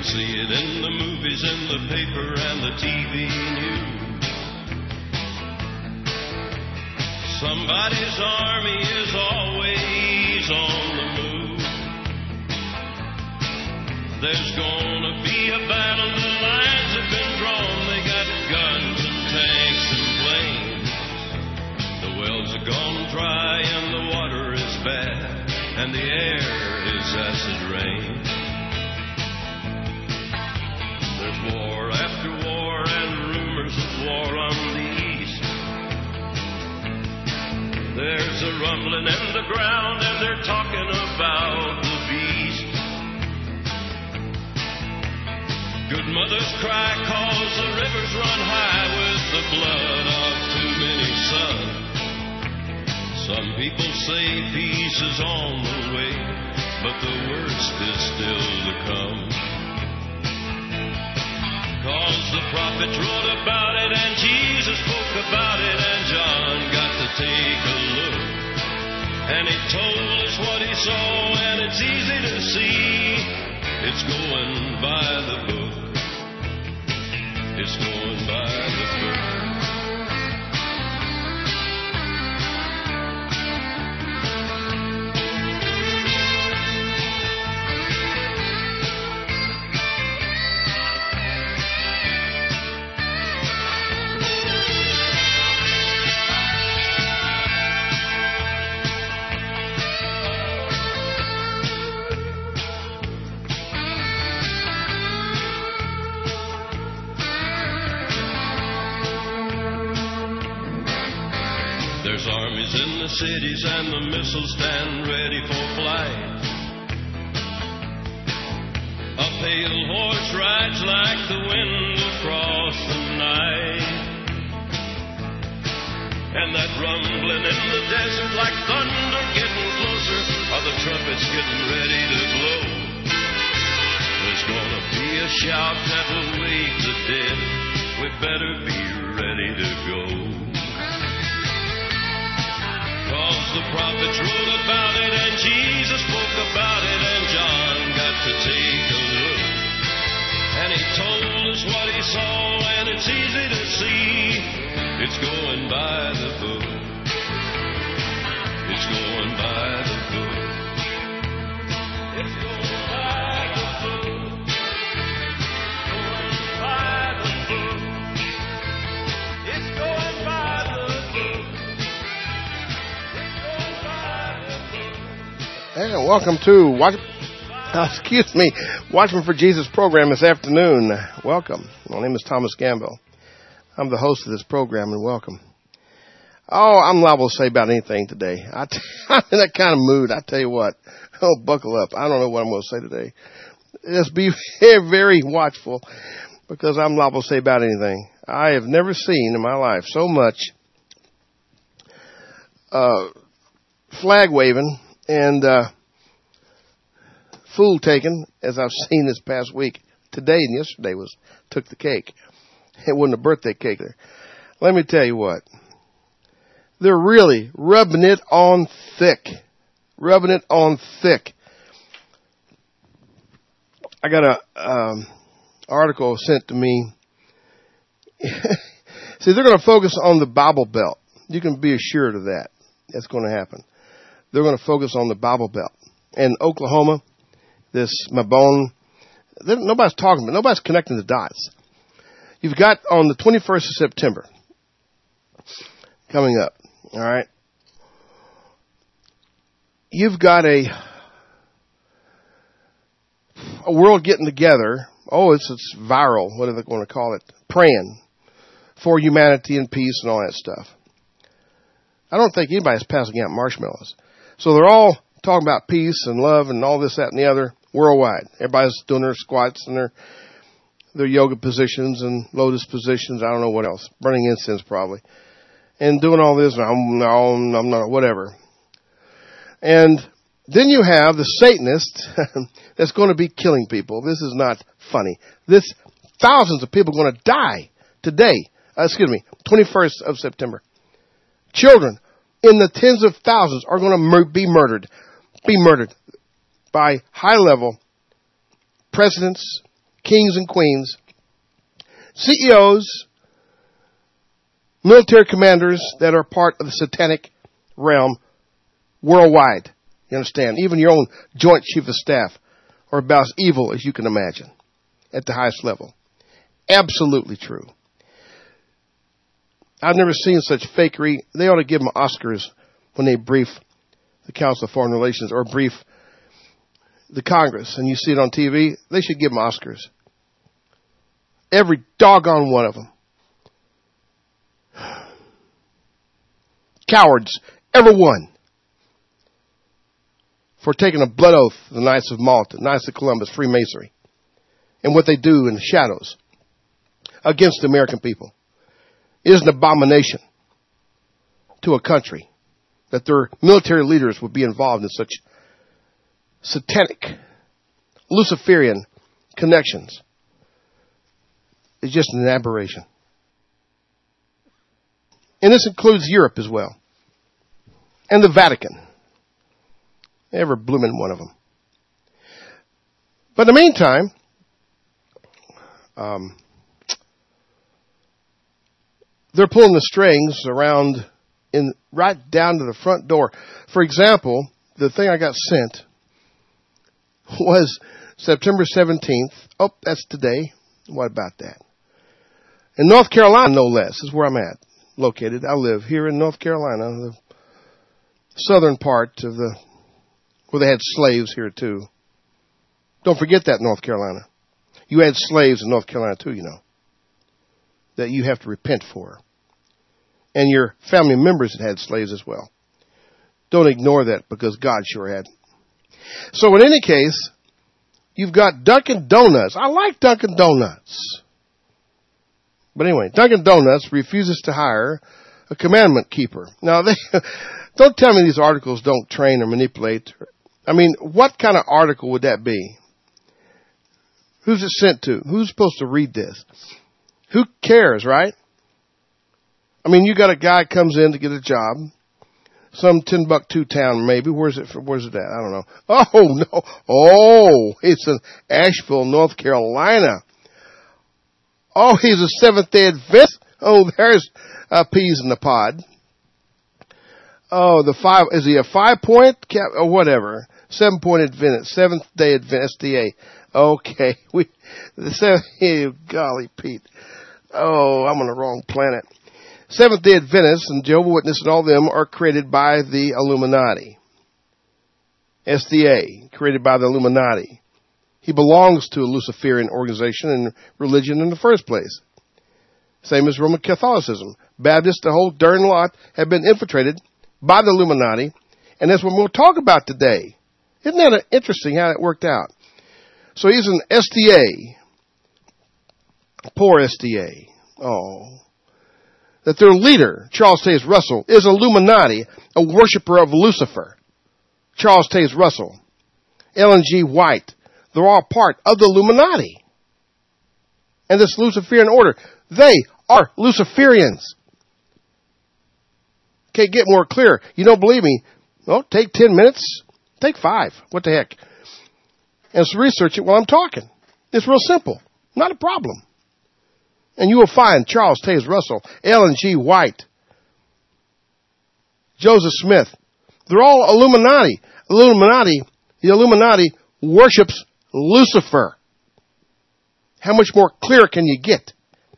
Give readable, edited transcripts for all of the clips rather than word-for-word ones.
see it in the movies, in the paper, and the TV news. Somebody's army is always on the move. There's gonna be a battle, the lines have been drawn. They got guns and tanks and planes. The wells are gone dry and the water is bad, and the air is acid rain. There's war after war and rumors of war on the east. There's a rumbling in the ground and they're talking about the beast. Good mothers cry 'cause the rivers run high with the blood of too many sons. Some people say peace is on the way, but the worst is still to come. 'Cause the prophets wrote about it and Jesus spoke about it, and John got to take a look. And he told us what he saw, and it's easy to see. It's going by the book. It's going by the book. There's armies in the cities and the missiles stand ready for flight. A pale horse rides like the wind across the night. And that rumbling in the desert like thunder getting closer, are the trumpets getting ready to blow. There's gonna be a shout that will wake the dead. We better be ready to go. 'Cause the prophets wrote about it and Jesus spoke about it, and John got to take a look. And he told us what he saw, and it's easy to see. It's going by the book. It's going by the book. It's going by the book. Going by the book. It's going by the book. And welcome to Watchman for Jesus program this afternoon. Welcome. My name is Thomas Gamble. I'm the host of this program, and welcome. Oh, I'm liable to say about anything today. I'm in that kind of mood. I tell you what. Oh, buckle up. I don't know what I'm going to say today. Just be very, very watchful, because I'm liable to say about anything. I have never seen in my life so much flag waving and fool taken as I've seen this past week. Today and yesterday took the cake. It wasn't a birthday cake there. Let me tell you what. They're really rubbing it on thick. Rubbing it on thick. I got a article sent to me. See, they're going to focus on the Bible Belt. You can be assured of that. That's going to happen. They're going to focus on the Bible Belt. In Oklahoma, this Mabon, nobody's talking about, nobody's connecting the dots. You've got on the 21st of September coming up, all right? You've got a world getting together. Oh, it's viral. What are they going to call it? Praying for humanity and peace and all that stuff. I don't think anybody's passing out marshmallows. So they're all talking about peace and love and all this, that, and the other worldwide. Everybody's doing their squats and their yoga positions and lotus positions. I don't know what else. Burning incense probably. And doing all this. I'm not, whatever. And then you have the Satanist that's going to be killing people. This is not funny. Thousands of people are going to die today. 21st of September. Children in the tens of thousands are going to be murdered by high-level presidents, kings and queens, CEOs, military commanders that are part of the satanic realm worldwide. You understand? Even your own joint chief of staff are about as evil as you can imagine at the highest level. Absolutely true. I've never seen such fakery. They ought to give them Oscars when they brief the Council of Foreign Relations or brief the Congress, and you see it on TV. They should give them Oscars. Every doggone one of them. Cowards, every one. For taking a blood oath, the Knights of Malta, Knights of Columbus, Freemasonry, and what they do in the shadows against the American people. It is an abomination to a country that their military leaders would be involved in such satanic, Luciferian connections. It's just an aberration. And this includes Europe as well. And the Vatican. Every blooming one of them. But in the meantime, they're pulling the strings around right down to the front door. For example, the thing I got sent was September 17th. Oh, that's today. What about that? In North Carolina, no less, is where I'm at, located. I live here in North Carolina, the southern part of where they had slaves here too. Don't forget that, North Carolina. You had slaves in North Carolina too, you know, that you have to repent for. And your family members had slaves as well. Don't ignore that because God sure had. So in any case, you've got Dunkin' Donuts. I like Dunkin' Donuts. But anyway, Dunkin' Donuts refuses to hire a commandment keeper. Now, don't tell me these articles don't train or manipulate. I mean, what kind of article would that be? Who's it sent to? Who's supposed to read this? Who cares, right? I mean, you got a guy comes in to get a job. Some Timbuktu town, maybe. Where's it at? I don't know. Oh, no. Oh, it's in Asheville, North Carolina. Oh, he's a Seventh-day Adventist. Oh, there's peas in the pod. Oh, is he a 5-point or whatever? 7-point Adventist, Seventh-day Adventist, SDA. Okay. Golly, Pete. Oh, I'm on the wrong planet. Seventh-day Adventists and Jehovah's Witnesses and all them are created by the Illuminati. SDA, created by the Illuminati. He belongs to a Luciferian organization and religion in the first place. Same as Roman Catholicism. Baptists, the whole darn lot, have been infiltrated by the Illuminati, and that's what we'll talk about today. Isn't that interesting how it worked out? So he's an SDA. Poor SDA. Oh. That their leader, Charles Taze Russell, is Illuminati, a worshiper of Lucifer. Charles Taze Russell, Ellen G. White, they're all part of the Illuminati. And this Luciferian order, they are Luciferians. Can't get more clear. You don't believe me? Well, take 10 minutes. Take 5. What the heck? And so research it while I'm talking. It's real simple. Not a problem. And you will find Charles Taze Russell, Ellen G. White, Joseph Smith. They're all Illuminati. The Illuminati worships Lucifer. How much more clear can you get?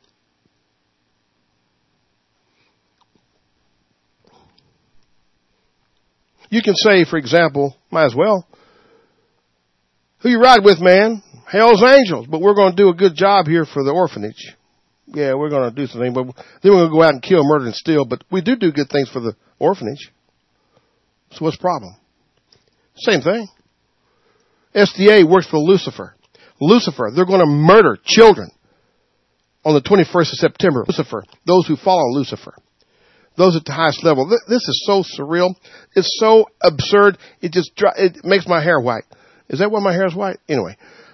You can say, for example, might as well, who you ride with, man? Hell's Angels. But we're going to do a good job here for the orphanage. Yeah, we're going to do something, but then we're going to go out and kill, murder, and steal. But we do good things for the orphanage. So what's the problem? Same thing. SDA works for Lucifer. Lucifer, they're going to murder children on the 21st of September. Lucifer, those who follow Lucifer. Those at the highest level. This is so surreal. It's so absurd. It makes my hair white. Is that why my hair is white? Anyway.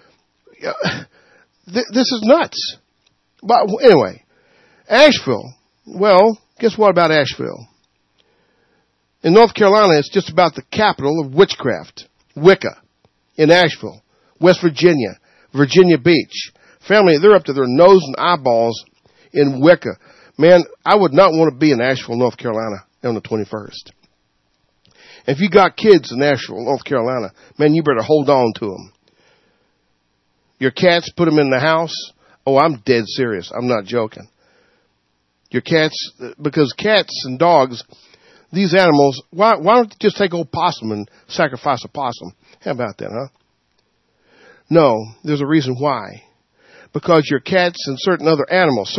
This is nuts. But anyway, Asheville. Well, guess what about Asheville? In North Carolina, it's just about the capital of witchcraft, Wicca, in Asheville, West Virginia, Virginia Beach, Family, they're up to their nose and eyeballs in Wicca. Man, I would not want to be in Asheville, North Carolina on the 21st. If you got kids in Asheville, North Carolina, man, you better hold on to them. Your cats, put them in the house. Oh, I'm dead serious. I'm not joking. Your cats, because cats and dogs, these animals, why don't you just take old possum and sacrifice a possum? How about that, huh? No, there's a reason why. Because your cats and certain animals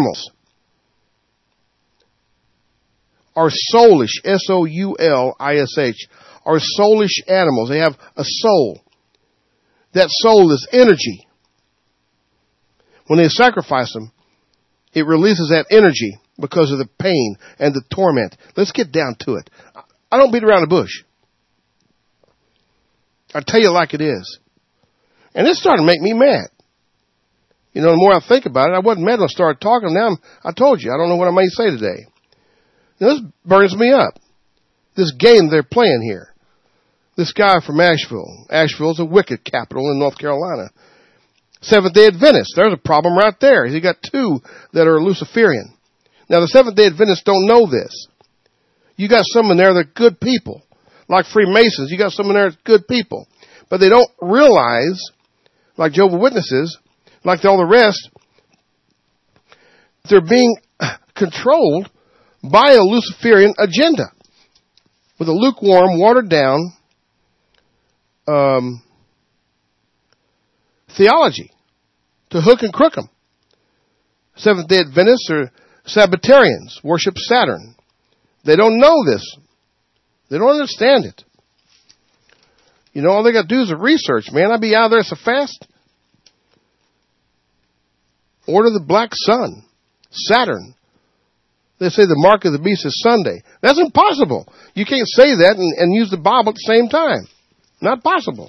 are soulish, S-O-U-L-I-S-H, are soulish animals. They have a soul. That soul is energy. When they sacrifice them, it releases that energy because of the pain and the torment. Let's get down to it. I don't beat around the bush. I tell you like it is. And it's starting to make me mad. You know, the more I think about it, I wasn't mad when I started talking. Now I told you, I don't know what I may say today. This burns me up. This game they're playing here. This guy from Asheville. Asheville's a wicked capital in North Carolina. Seventh-day Adventist. There's a problem right there. He got two that are Luciferian. Now, the Seventh-day Adventists don't know this. You got some in there that are good people. Like Freemasons, you got some in there that are good people. But they don't realize, like Jehovah's Witnesses, like all the rest, they're being controlled by a Luciferian agenda with a lukewarm, watered down theology to hook and crook them. Seventh-day Adventists are Sabbatarians, worship Saturn. They don't know this. They don't understand it. You know, all they got to do is research, man. I'd be out there so fast. Order the black sun, Saturn. They say the mark of the beast is Sunday. That's impossible. You can't say that and use the Bible at the same time. Not possible.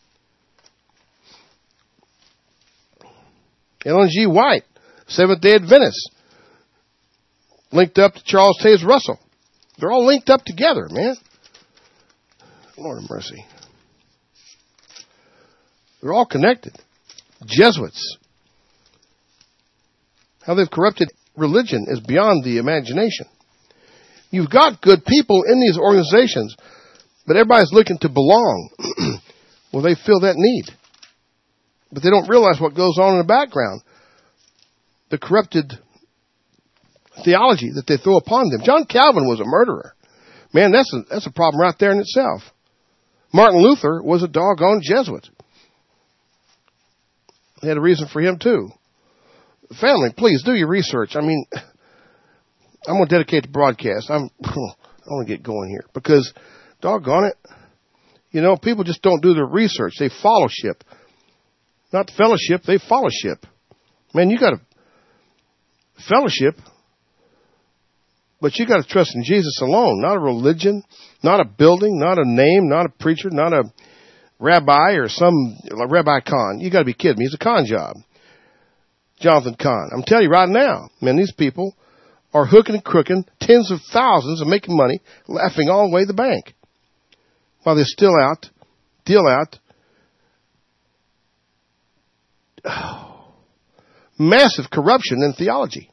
Ellen G. White, Seventh-day Adventist, linked up to Charles Taze Russell. They're all linked up together, man. Lord have mercy. They're all connected. Jesuits. How they've corrupted religion is beyond the imagination. You've got good people in these organizations, but everybody's looking to belong. Well, they feel that need. But they don't realize what goes on in the background. The corrupted theology that they throw upon them. John Calvin was a murderer. Man, that's a problem right there in itself. Martin Luther was a doggone Jesuit. They had a reason for him too. Family, please do your research. I mean, I'm going to dedicate the broadcast. I want to get going here because, doggone it, you know, people just don't do their research. They fellowship. Not fellowship, they fellowship. Man, you got to fellowship, but you got to trust in Jesus alone, not a religion, not a building, not a name, not a preacher, not a rabbi or like Rabbi Kahn. You got to be kidding me. He's a con job. Jonathan Kahn. I'm telling you right now, man, these people are hooking and crooking tens of thousands and making money, laughing all the way to the bank. While they're still out, deal out. Oh, massive corruption in theology.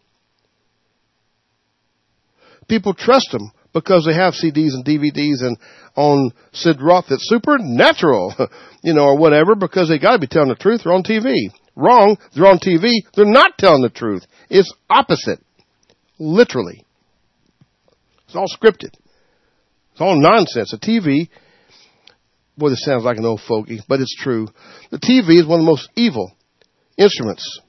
People trust them because they have CDs and DVDs and on Sid Roth that's supernatural, you know, or whatever, because they got to be telling the truth. They're on TV. Wrong. They're on TV. They're not telling the truth. It's opposite. Literally. It's all scripted. It's all nonsense. The TV, boy, this sounds like an old fogey, but it's true. The TV is one of the most evil instruments,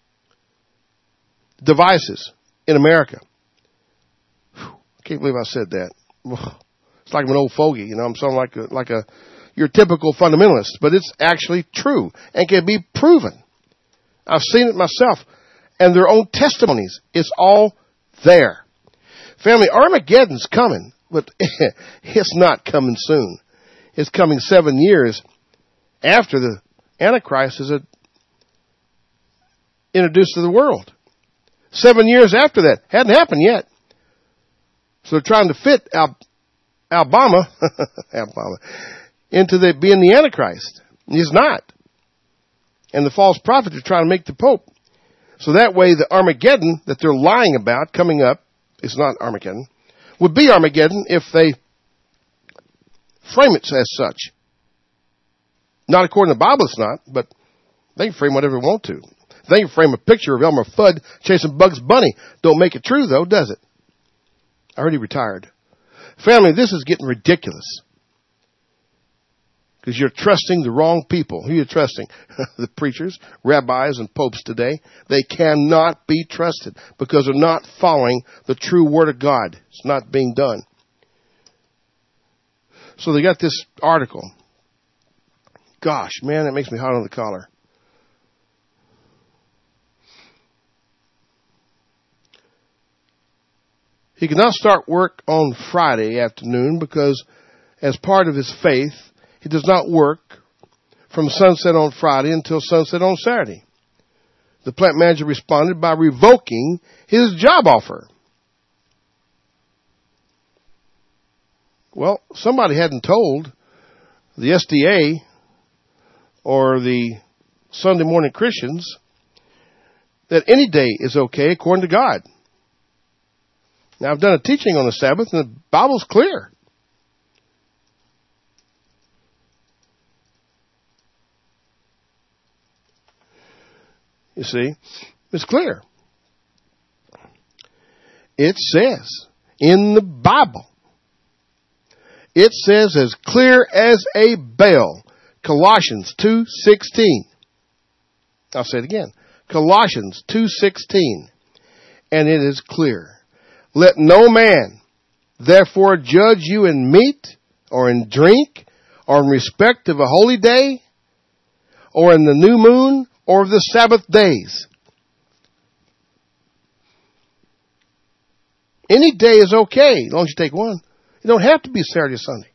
devices in America. Whew, I can't believe I said that. It's like an old fogey, you know. I'm sounding like your typical fundamentalist, but it's actually true and can be proven. I've seen it myself, and their own testimonies. It's all there. Family, Armageddon's coming, but it's not coming soon. It's coming 7 years after the Antichrist is introduced to the world. 7 years after that. Hadn't happened yet. So they're trying to fit Alabama into being the Antichrist. He's not. and the false prophets are trying to make the Pope. So that way the Armageddon that they're lying about coming up, it's not Armageddon, would be Armageddon if they frame it as such. Not according to the Bible, it's not, but they can frame whatever they want to. They can frame a picture of Elmer Fudd chasing Bugs Bunny. Don't make it true, though, does it? I already retired. Family, this is getting ridiculous. Because you're trusting the wrong people. Who are you trusting? The preachers, rabbis, and popes today. They cannot be trusted because they're not following the true Word of God. It's not being done. So they got this article. Gosh, man, that makes me hot on the collar. He cannot start work on Friday afternoon because as part of his faith, he does not work from sunset on Friday until sunset on Saturday. The plant manager responded by revoking his job offer. Well, somebody hadn't told the SDA or the Sunday morning Christians that any day is okay according to God. Now, I've done a teaching on the Sabbath, and the Bible's clear. You see, it's clear. It says in the Bible, it says as clear as a bell, Colossians 2:16. I'll say it again. Colossians 2:16. And it is clear. Let no man therefore judge you in meat or in drink or in respect of a holy day or in the new moon or of the Sabbath days. Any day is okay as long as you take one. You don't have to be Saturday or Sunday.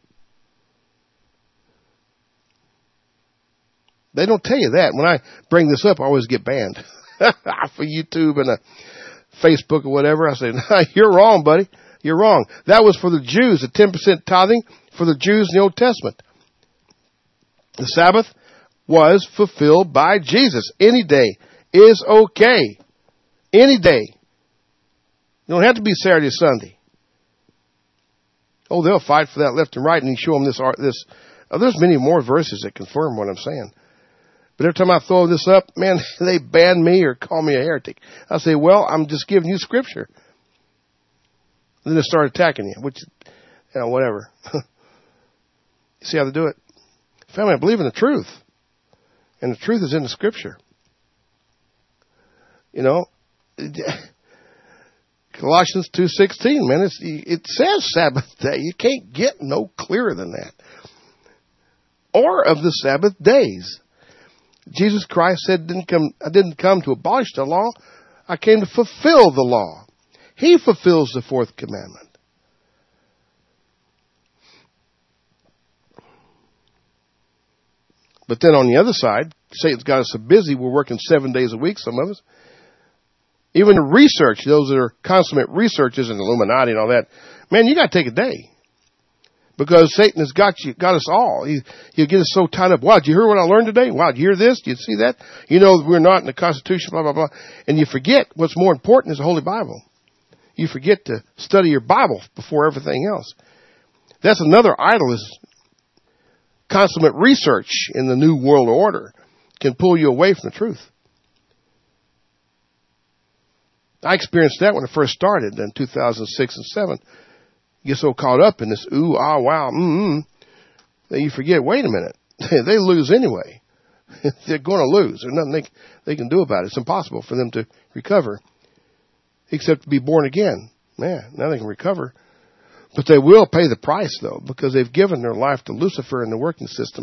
They don't tell you that. When I bring this up, I always get banned for YouTube and Facebook or whatever. I say, no, you're wrong, buddy. You're wrong. That was for the Jews, the 10% tithing for the Jews in the Old Testament. The Sabbath was fulfilled by Jesus. Any day is okay. Any day. You don't have to be Saturday or Sunday. Oh, they'll fight for that left and right, and you show them this. There's many more verses that confirm what I'm saying. But every time I throw this up, man, they ban me or call me a heretic. I say, well, I'm just giving you scripture. And then they start attacking you, which, whatever. You see how they do it? Family, I believe in the truth. And the truth is in the scripture. Colossians 2:16, man, it says Sabbath day. You can't get no clearer than that. Or of the Sabbath days. Jesus Christ said, I didn't come to abolish the law. I came to fulfill the law. He fulfills the fourth commandment. But then on the other side, Satan's got us so busy, we're working 7 days a week, some of us. Even the research, those that are consummate researchers and Illuminati and all that, man, you got to take a day. Because Satan has got us all. He'll get us so tied up. Wow, did you hear what I learned today? Wow, did you hear this? Did you see that? We're not in the Constitution, blah, blah, blah. And you forget what's more important is the Holy Bible. You forget to study your Bible before everything else. That's another idol is consummate research in the New World Order can pull you away from the truth. I experienced that when I first started in 2006 and 7. You get so caught up in this ooh, ah, wow, that you forget, wait a minute, they lose anyway. They're going to lose. There's nothing they can do about it. It's impossible for them to recover except to be born again. Man, now they can recover. But they will pay the price, though, because they've given their life to Lucifer in the working system.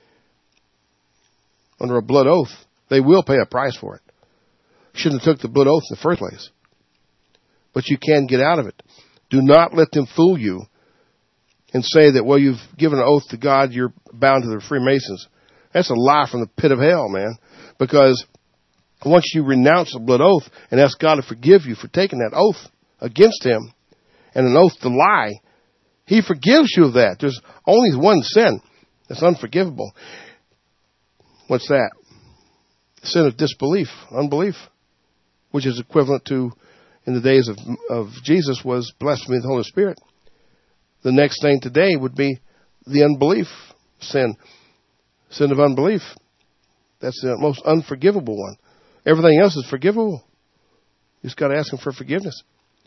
Under a blood oath, they will pay a price for it. Shouldn't have took the blood oath in the first place. But you can get out of it. Do not let them fool you and say that, well, you've given an oath to God, you're bound to the Freemasons. That's a lie from the pit of hell, man. Because once you renounce the blood oath and ask God to forgive you for taking that oath against him and an oath to lie, he forgives you of that. There's only one sin that's unforgivable. What's that? sin of disbelief, unbelief, which is equivalent to, in the days of Jesus, was blasphemy of the Holy Spirit. The next thing today would be the unbelief sin of unbelief. That's the most unforgivable one. Everything else is forgivable. You just got to ask Him for forgiveness.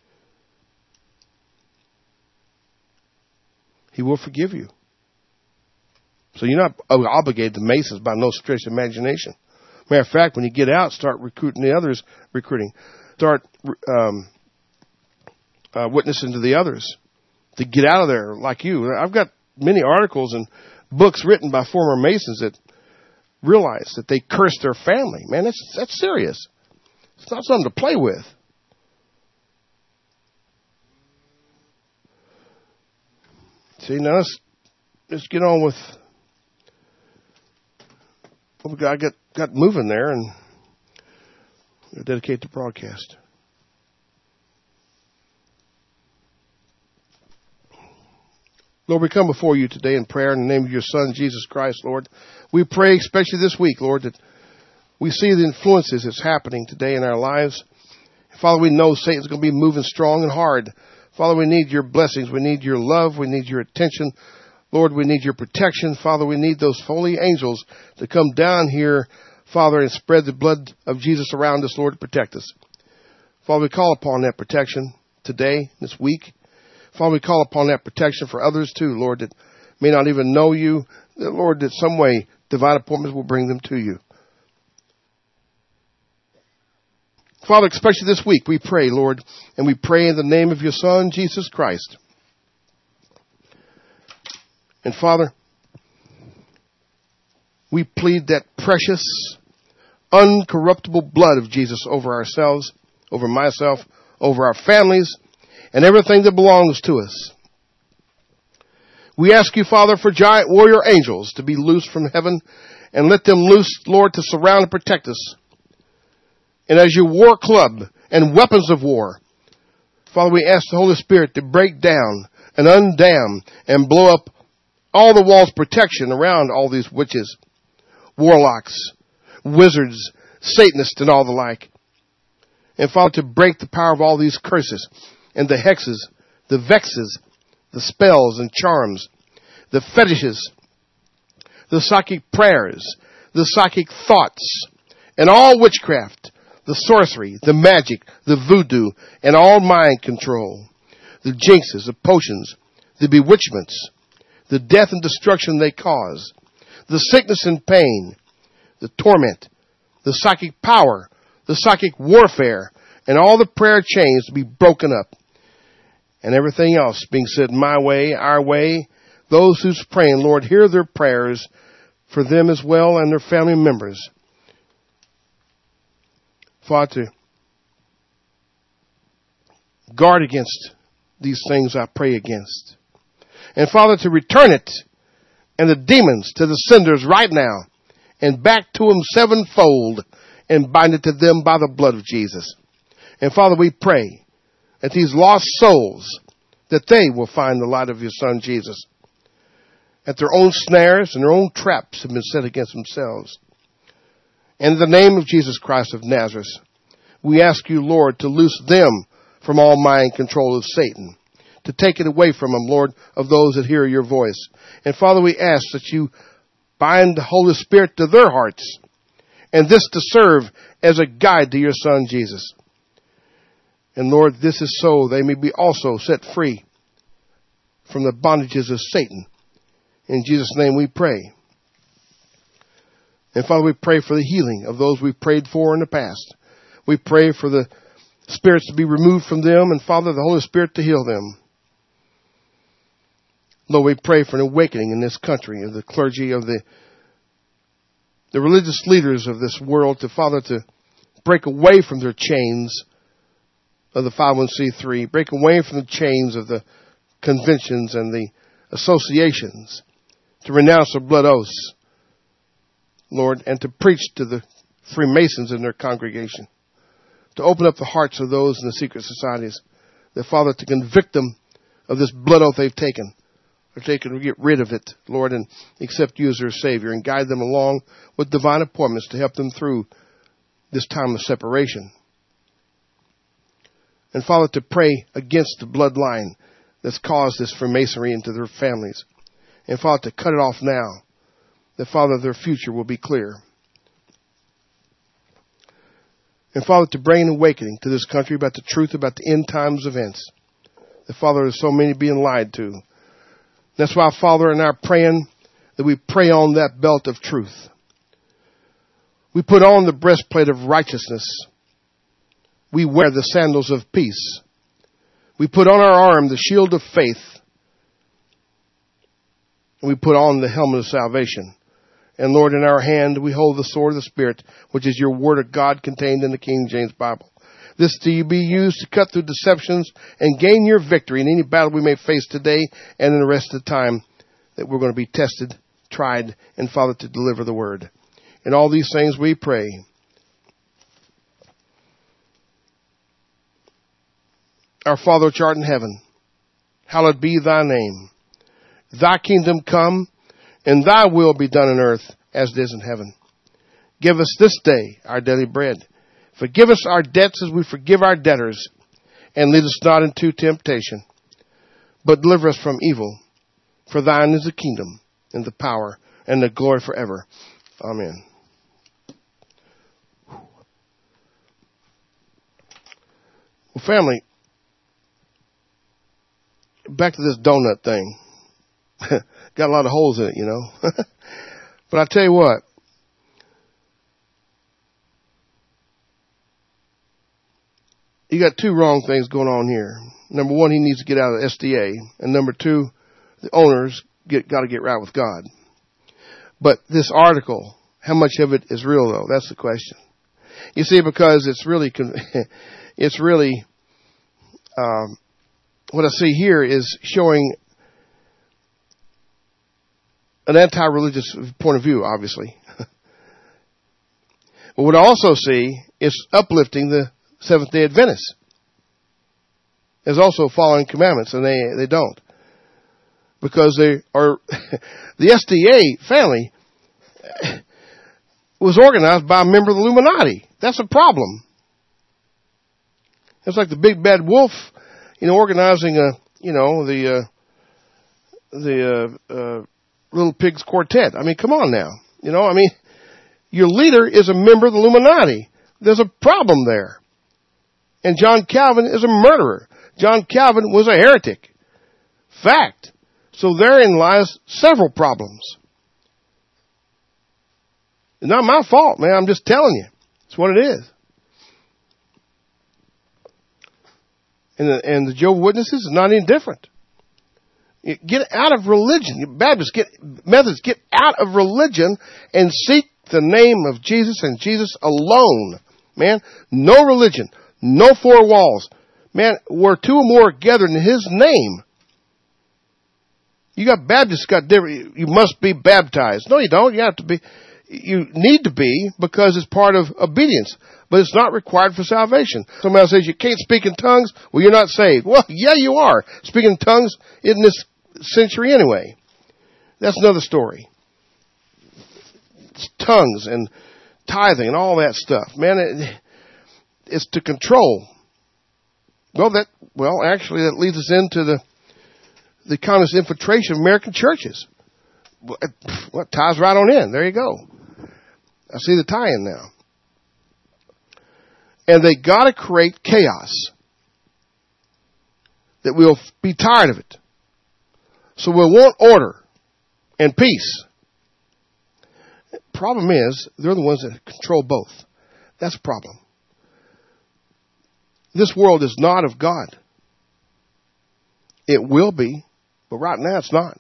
He will forgive you. So you're not obligated to Masons by no stretch of imagination. Matter of fact, when you get out, start recruiting the others, start witnessing to the others to get out of there like you. I've got many articles and books written by former Masons that realize that they cursed their family. Man, that's serious. It's not something to play with. See, now let's get on with what we got. I got moving there, and we'll dedicate the broadcast. Lord, we come before you today in prayer in the name of your Son, Jesus Christ, Lord. We pray, especially this week, Lord, that we see the influences that's happening today in our lives. Father, we know Satan's going to be moving strong and hard. Father, we need your blessings. We need your love. We need your attention. Lord, we need your protection. Father, we need those holy angels to come down here, Father, and spread the blood of Jesus around us, Lord, to protect us. Father, we call upon that protection today, this week. Father, we call upon that protection for others too, Lord, that may not even know you. That, Lord, that some way divine appointments will bring them to you. Father, especially this week, we pray, Lord, and we pray in the name of your Son, Jesus Christ. And Father, we plead that precious, uncorruptible blood of Jesus over ourselves, over myself, over our families, and everything that belongs to us. We ask you, Father, for giant warrior angels to be loosed from heaven, and let them loose, Lord, to surround and protect us. And as your war club and weapons of war, Father, we ask the Holy Spirit to break down and undam and blow up all the walls of protection around all these witches, warlocks, wizards, Satanists, and all the like. And Father, to break the power of all these curses and the hexes, the vexes, the spells and charms, the fetishes, the psychic prayers, the psychic thoughts, and all witchcraft, the sorcery, the magic, the voodoo, and all mind control, the jinxes, the potions, the bewitchments, the death and destruction they cause, the sickness and pain, the torment, the psychic power, the psychic warfare, and all the prayer chains to be broken up, and everything else being said my way, our way. Those who's praying, Lord, hear their prayers for them as well and their family members. Father, to guard against these things I pray against. And Father, to return it and the demons to the senders right now and back to them sevenfold and bind it to them by the blood of Jesus. And Father, we pray that these lost souls, that they will find the light of your Son Jesus, that their own snares and their own traps have been set against themselves. And in the name of Jesus Christ of Nazareth, we ask you, Lord, to loose them from all mind control of Satan, to take it away from them, Lord, of those that hear your voice. And Father, we ask that you bind the Holy Spirit to their hearts, and this to serve as a guide to your Son Jesus. And Lord, this is so they may be also set free from the bondages of Satan. In Jesus' name we pray. And Father, we pray for the healing of those we've prayed for in the past. We pray for the spirits to be removed from them, and Father, the Holy Spirit to heal them. Lord, we pray for an awakening in this country of the clergy, of the religious leaders of this world, to Father, to break away from their chains of the 501c3, break away from the chains of the conventions and the associations, to renounce their blood oaths, Lord, and to preach to the Freemasons in their congregation, to open up the hearts of those in the secret societies, that Father, to convict them of this blood oath they've taken, or they can get rid of it, Lord, and accept you as their Savior, and guide them along with divine appointments to help them through this time of separation. And Father, to pray against the bloodline that's caused this Freemasonry into their families. And Father, to cut it off now, that Father, their future will be clear. And Father, to bring an awakening to this country about the truth about the end times events. That Father, there's so many being lied to. That's why, Father, in our praying, that we pray on that belt of truth. We put on the breastplate of righteousness. We wear the sandals of peace. We put on our arm the shield of faith. And we put on the helmet of salvation. And Lord, in our hand we hold the sword of the Spirit, which is your word of God contained in the King James Bible. This to be used to cut through deceptions and gain your victory in any battle we may face today and in the rest of the time that we're going to be tested, tried, and Father, to deliver the word. In all these things we pray. Our Father which art in heaven, hallowed be thy name. Thy kingdom come, and thy will be done on earth as it is in heaven. Give us this day our daily bread. Forgive us our debts as we forgive our debtors. And lead us not into temptation, but deliver us from evil. For thine is the kingdom, and the power, and the glory forever. Amen. Well, family, back to this donut thing. Got a lot of holes in it, you know. But I tell you what. You got two wrong things going on here. Number one, he needs to get out of the SDA. And number two, the owners got to get right with God. But this article, how much of it is real, though? That's the question. You see, because it's really what I see here is showing an anti-religious point of view, obviously. But what I also see is uplifting the Seventh-day Adventists. There's also following commandments, and they don't. Because they are, the SDA family was organized by a member of the Illuminati. That's a problem. It's like the big bad wolf, organizing the Little Pigs Quartet. I mean, come on now. Your leader is a member of the Illuminati. There's a problem there. And John Calvin is a murderer. John Calvin was a heretic. Fact. So therein lies several problems. It's not my fault, man. I'm just telling you. It's what it is. And the Jehovah's Witnesses is not any different. Get out of religion. Baptists, Methodists, get out of religion and seek the name of Jesus and Jesus alone. Man, no religion, no four walls. Man, where two or more are gathered in His name. You got Baptists got different. You must be baptized. No, you don't. You have to be. You need to be because it's part of obedience, but it's not required for salvation. Somebody says you can't speak in tongues. Well, you're not saved. Well, yeah, you are. Speaking in tongues in this century anyway. That's another story. It's tongues and tithing and all that stuff. Man, it's to control. Actually, that leads us into the communist infiltration of American churches. What ties right on in? There you go. I see the tie-in now. And they got to create chaos. That we'll be tired of it. So we'll want order and peace. Problem is, they're the ones that control both. That's a problem. This world is not of God. It will be, but right now it's not.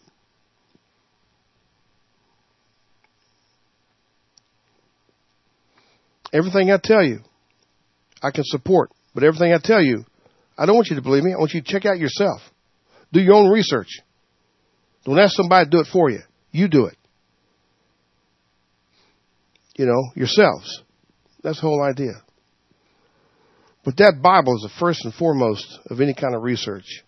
Everything I tell you, I can support. But everything I tell you, I don't want you to believe me. I want you to check out yourself. Do your own research. Don't ask somebody to do it for you. You do it. Yourselves. That's the whole idea. But that Bible is the first and foremost of any kind of research.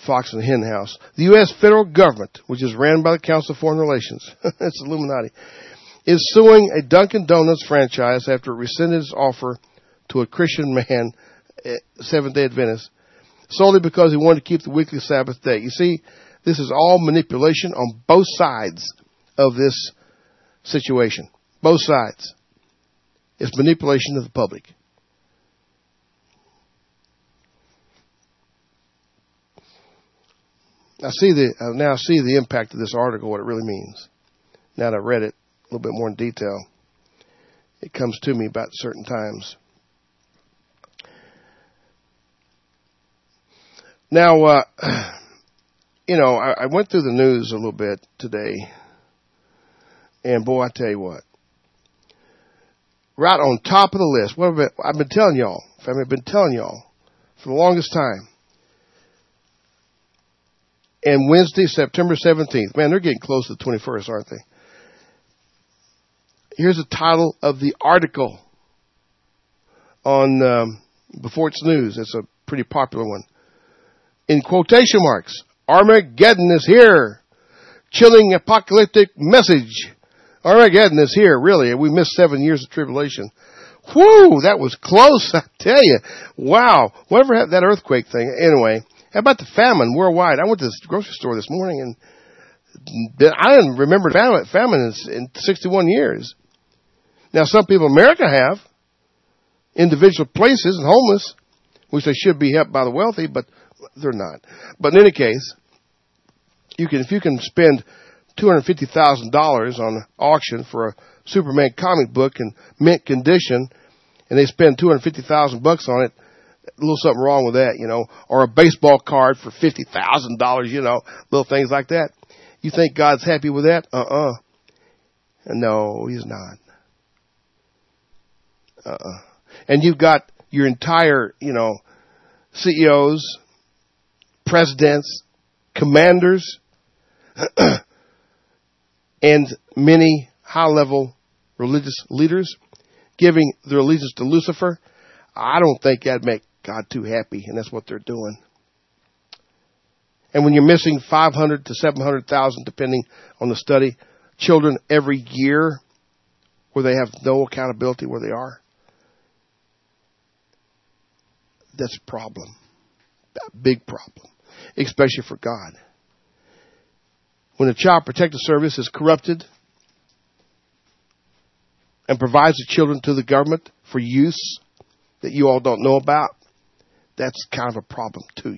Fox and Hen House. The U.S. federal government, which is ran by the Council of Foreign Relations, it's Illuminati, is suing a Dunkin' Donuts franchise after it rescinded its offer to a Christian man, Seventh-day Adventist, solely because he wanted to keep the weekly Sabbath day. You see, this is all manipulation on both sides of this situation. Both sides. It's manipulation of the public. I now see the impact of this article, what it really means. Now that I read it a little bit more in detail, it comes to me about certain times. Now, I went through the news a little bit today, and boy, I tell you what, right on top of the list, I've been telling y'all, I've been telling y'all for the longest time. And Wednesday, September 17th. Man, they're getting close to the 21st, aren't they? Here's the title of the article on Before It's News. It's a pretty popular one. In quotation marks, Armageddon is here. Chilling apocalyptic message. Armageddon is here, really. We missed 7 years of tribulation. Whew, that was close, I tell you. Wow. Whatever happened to that earthquake thing? Anyway. How about the famine worldwide? I went to the grocery store this morning, and I didn't remember famine in 61 years. Now, some people in America have individual places and homeless, which they should be helped by the wealthy, but they're not. But in any case, if you can spend $250,000 on auction for a Superman comic book in mint condition, and they spend $250,000 on it, a little something wrong with that, or a baseball card for $50,000, little things like that. You think God's happy with that? No, He's not. And you've got your entire, CEOs, presidents, commanders, and many high-level religious leaders giving their allegiance to Lucifer. I don't think that'd make God too happy, and that's what they're doing. And when you're missing 500 to 700,000, depending on the study, children every year where they have no accountability where they are, that's a problem. A big problem, especially for God. When the Child Protective Service is corrupted and provides the children to the government for use that you all don't know about, that's kind of a problem too,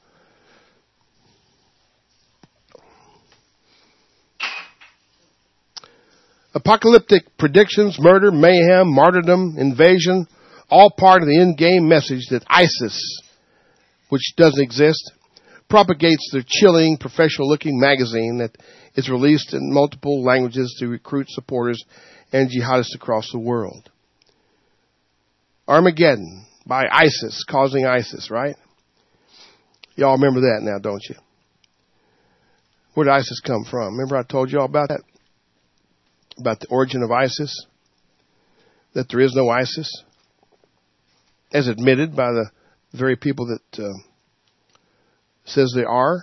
Apocalyptic predictions, murder, mayhem, martyrdom, invasion, all part of the end-game message that ISIS, which doesn't exist, propagates their chilling, professional-looking magazine that is released in multiple languages to recruit supporters and jihadists across the world. Armageddon by ISIS, causing ISIS, right? Y'all remember that now, don't you? Where did ISIS come from? Remember I told you all about that? About the origin of ISIS? That there is no ISIS? As admitted by the very people that says they are?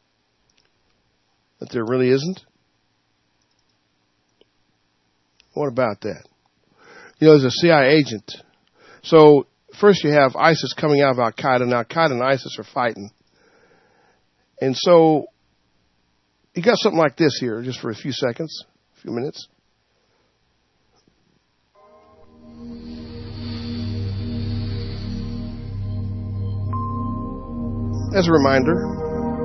That there really isn't? What about that? There's a CIA agent. So, first you have ISIS coming out of Al-Qaeda. Now, Al-Qaeda and ISIS are fighting. And so, you got something like this here, just for a few seconds, a few minutes. As a reminder.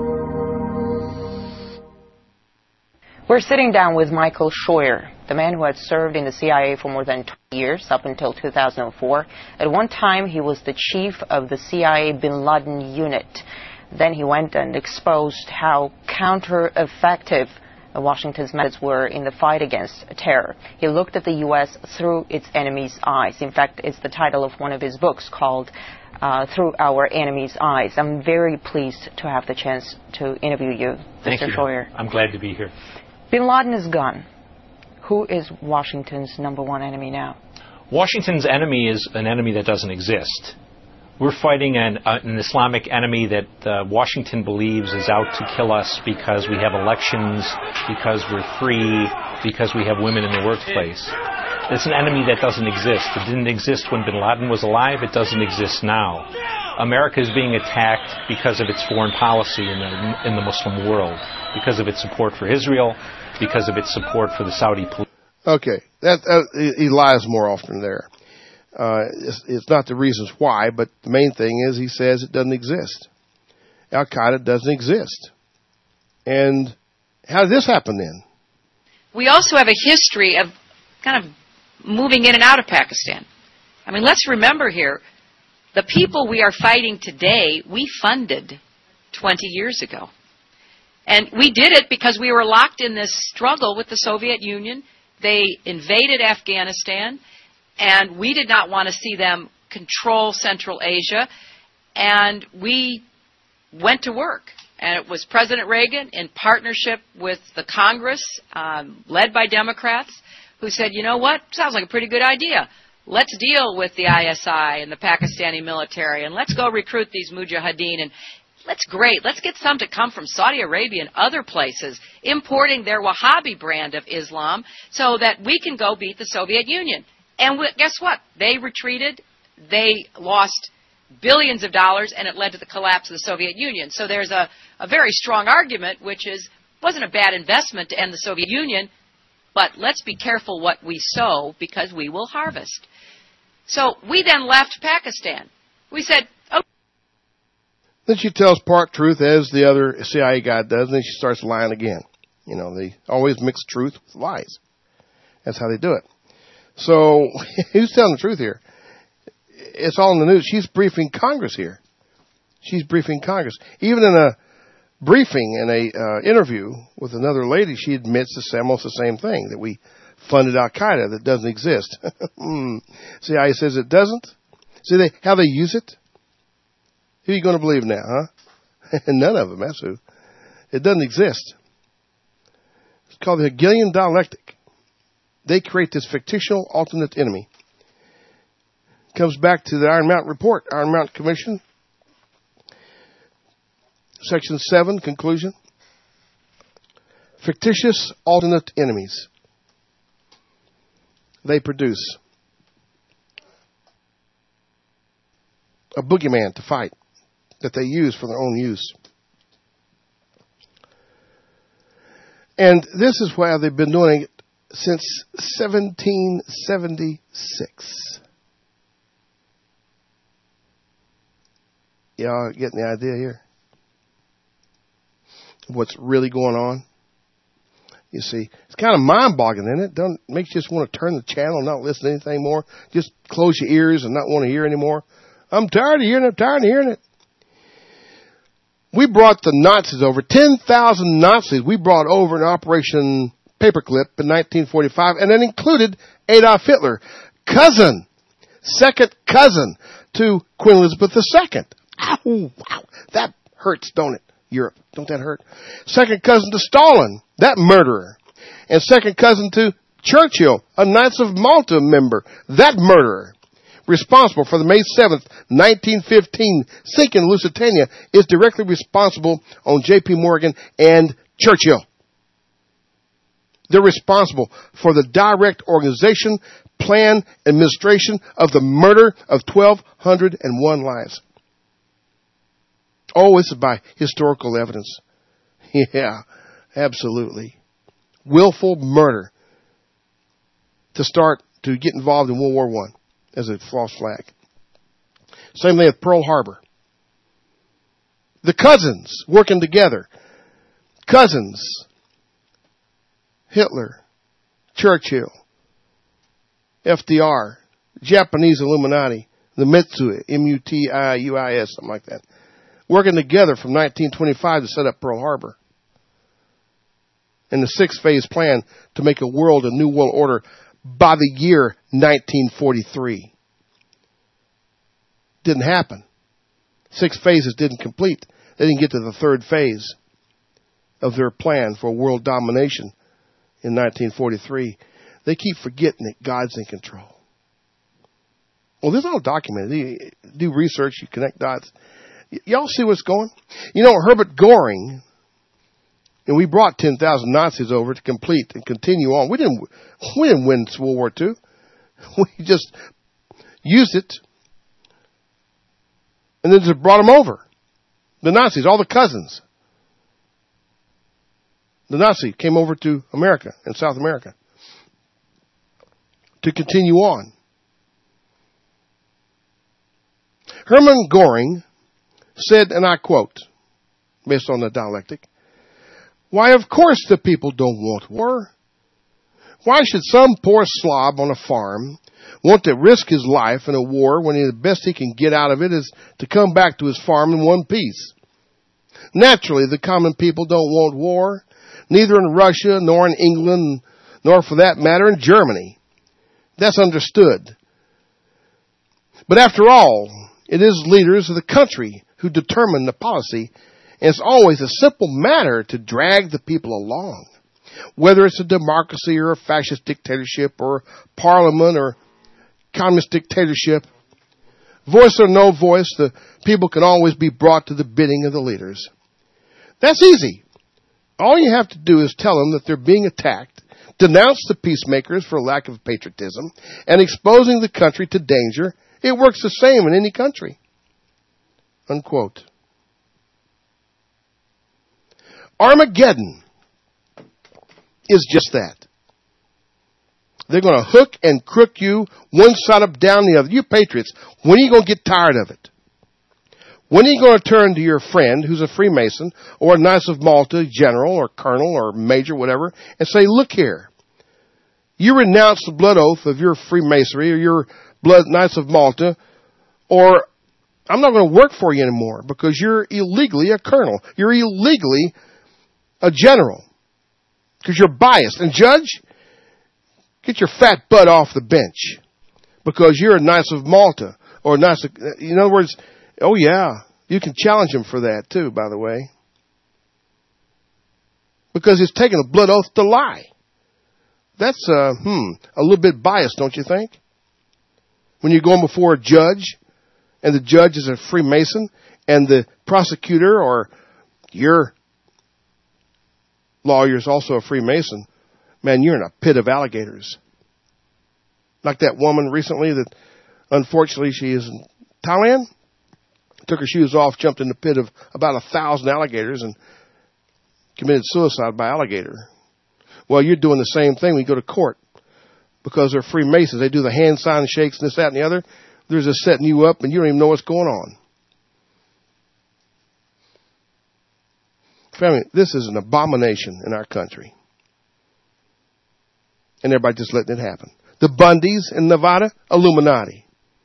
We're sitting down with Michael Scheuer, the man who had served in the CIA for more than 20 years, up until 2004. At one time, he was the chief of the CIA Bin Laden unit. Then he went and exposed how counter-effective Washington's methods were in the fight against terror. He looked at the U.S. through its enemy's eyes. In fact, it's the title of one of his books called Through Our Enemy's Eyes. I'm very pleased to have the chance to interview you, Mr. Scheuer. I'm glad to be here. Bin Laden is gone. Who is Washington's number one enemy now? Washington's enemy is an enemy that doesn't exist. We're fighting an Islamic enemy that Washington believes is out to kill us because we have elections, because we're free, because we have women in the workplace. It's an enemy that doesn't exist. It didn't exist when bin Laden was alive. It doesn't exist now. America is being attacked because of its foreign policy in the Muslim world, because of its support for Israel, because of its support for the Saudi police. Okay, he lies more often there. It's not the reasons why, but the main thing is he says it doesn't exist. Al-Qaeda doesn't exist. And how did this happen then? We also have a history of kind of moving in and out of Pakistan. I mean, let's remember here, the people we are fighting today, we funded 20 years ago. And we did it because we were locked in this struggle with the Soviet Union. They invaded Afghanistan, and we did not want to see them control Central Asia. And we went to work. And it was President Reagan in partnership with the Congress, led by Democrats, who said, you know what, sounds like a pretty good idea. Let's deal with the ISI and the Pakistani military, and let's go recruit these mujahideen. And let's get some to come from Saudi Arabia and other places, importing their Wahhabi brand of Islam so that we can go beat the Soviet Union. And guess what? They retreated. They lost billions of dollars, and it led to the collapse of the Soviet Union. So there's a very strong argument, which is, it wasn't a bad investment to end the Soviet Union, but let's be careful what we sow because we will harvest. So we then left Pakistan. We said, okay. Then she tells part truth as the other CIA guy does, and then she starts lying again. You know, they always mix truth with lies. That's how they do it. So who's telling the truth here? It's all in the news. She's briefing Congress here. She's briefing Congress. Even in a briefing, in a interview with another lady, she admits almost the same thing, that we funded Al-Qaeda that doesn't exist. See how he says it doesn't? See how they use it? Who are you going to believe now, huh? None of them, that's who. It doesn't exist. It's called the Hegelian dialectic. They create this fictional alternate enemy. Comes back to the Iron Mountain Report, Iron Mountain Commission, Section 7, conclusion. Fictitious alternate enemies. They produce a boogeyman to fight that they use for their own use. And this is why they've been doing it since 1776. Y'all getting the idea here? What's really going on? You see, it's kind of mind-boggling, isn't it? Doesn't makes you just want to turn the channel and not listen to anything more. Just close your ears and not want to hear anymore. I'm tired of hearing it. I'm tired of hearing it. We brought the Nazis over, 10,000 Nazis we brought over in Operation Paperclip in 1945, and that included Adolf Hitler, second cousin to Queen Elizabeth II. Ow, wow, that hurts, don't it? Europe, don't that hurt? Second cousin to Stalin, that murderer. And second cousin to Churchill, a Knights of Malta member, that murderer. Responsible for the May 7th, 1915 sinking in Lusitania is directly responsible on J.P. Morgan and Churchill. They're responsible for the direct organization, plan, administration of the murder of 1,201 lives. Oh, this is by historical evidence. Yeah, absolutely. Willful murder to get involved in World War I as a false flag. Same thing with Pearl Harbor. The cousins working together. Cousins. Hitler, Churchill, FDR, Japanese Illuminati, the Mitsui, M-U-T-I-U-I-S, something like that. Working together from 1925 to set up Pearl Harbor. And the six-phase plan to make a new world order by the year 1943. Didn't happen. 6 phases didn't complete. They didn't get to the third phase of their plan for world domination in 1943. They keep forgetting that God's in control. Well, this is all documented. You do research, you connect dots. Y'all see what's going? You know, Herbert Göring, and we brought 10,000 Nazis over to complete and continue on. We didn't win World War II. We just used it and then just brought them over. The Nazis, all the cousins. The Nazi came over to America and South America to continue on. Hermann Göring said, and I quote, based on the dialectic, "Why, of course the people don't want war. Why should some poor slob on a farm want to risk his life in a war when the best he can get out of it is to come back to his farm in one piece? Naturally, the common people don't want war, neither in Russia, nor in England, nor for that matter in Germany. That's understood. But after all, it is leaders of the country who determine the policy, and it's always a simple matter to drag the people along. Whether it's a democracy or a fascist dictatorship or a parliament or communist dictatorship, voice or no voice, the people can always be brought to the bidding of the leaders. That's easy. All you have to do is tell them that they're being attacked, denounce the peacemakers for lack of patriotism, and exposing the country to danger. It works the same in any country." Unquote. Armageddon is just that. They're going to hook and crook you one side up down the other. You patriots, when are you going to get tired of it? When are you going to turn to your friend who's a Freemason or a Knights of Malta general or colonel or major, whatever, and say, "Look here, you renounce the blood oath of your Freemasonry or your blood Knights of Malta, or I'm not going to work for you anymore because you're illegally a colonel. You're illegally a general because you're biased. And judge, get your fat butt off the bench because you're a Knights of Malta or Knights of," in other words, oh yeah, you can challenge him for that too, by the way. Because he's taking a blood oath to lie. That's, a little bit biased, don't you think? When you're going before a judge, and the judge is a Freemason, and the prosecutor or your lawyer is also a Freemason, man, you're in a pit of alligators. Like that woman recently that, unfortunately, she is in Thailand, took her shoes off, jumped in the pit of about 1,000 alligators, and committed suicide by alligator. Well, you're doing the same thing when you go to court. Because they're Freemasons. They do the hand sign shakes and this, that, and the other. They're just setting you up and you don't even know what's going on. Family, this is an abomination in our country. And everybody just letting it happen. The Bundys in Nevada, Illuminati.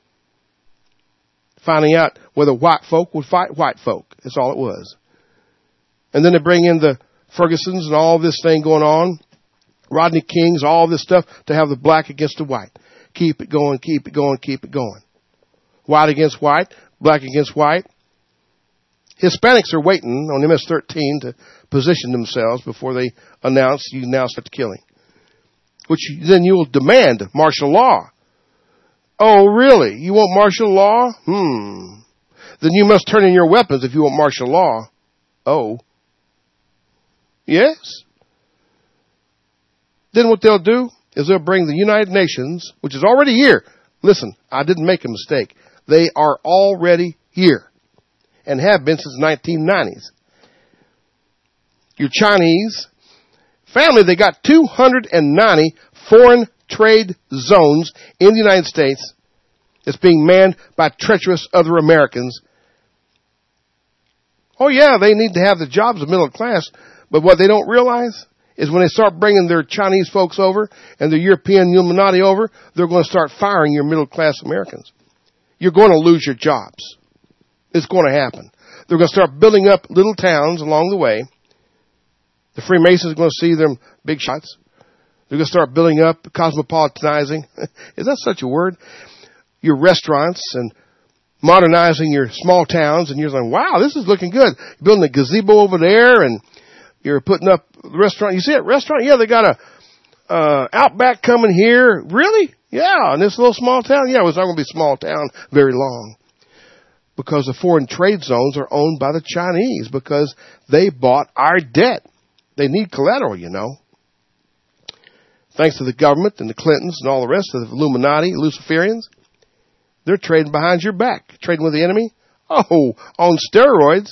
Finding out whether white folk would fight white folk. That's all it was. And then they bring in the Fergusons and all this thing going on. Rodney Kings, all this stuff to have the black against the white. Keep it going, keep it going, keep it going. White against white, black against white. Hispanics are waiting on MS-13 to position themselves before they announce, you now start the killing. Which then you will demand martial law. Oh, really? You want martial law? Then you must turn in your weapons if you want martial law. Oh. Yes? Then what they'll do is they'll bring the United Nations, which is already here. Listen, I didn't make a mistake. They are already here and have been since the 1990s. Your Chinese family, they got 290 foreign trade zones in the United States that's being manned by treacherous other Americans. Oh yeah, they need to have the jobs of middle class, but what they don't realize is when they start bringing their Chinese folks over and their European Illuminati over, they're going to start firing your middle-class Americans. You're going to lose your jobs. It's going to happen. They're going to start building up little towns along the way. The Freemasons are going to see them big shots. They're going to start building up, cosmopolitanizing. Is that such a word? Your restaurants and modernizing your small towns. And you're like, wow, this is looking good. You're building a gazebo over there and you're putting up the restaurant. You see that restaurant? Yeah, they got a Outback coming here. Really? Yeah, in this little small town. Yeah, it's not going to be a small town very long. Because the foreign trade zones are owned by the Chinese because they bought our debt. They need collateral, you know. Thanks to the government and the Clintons and all the rest of the Illuminati, Luciferians, they're trading behind your back. Trading with the enemy. Oh, on steroids.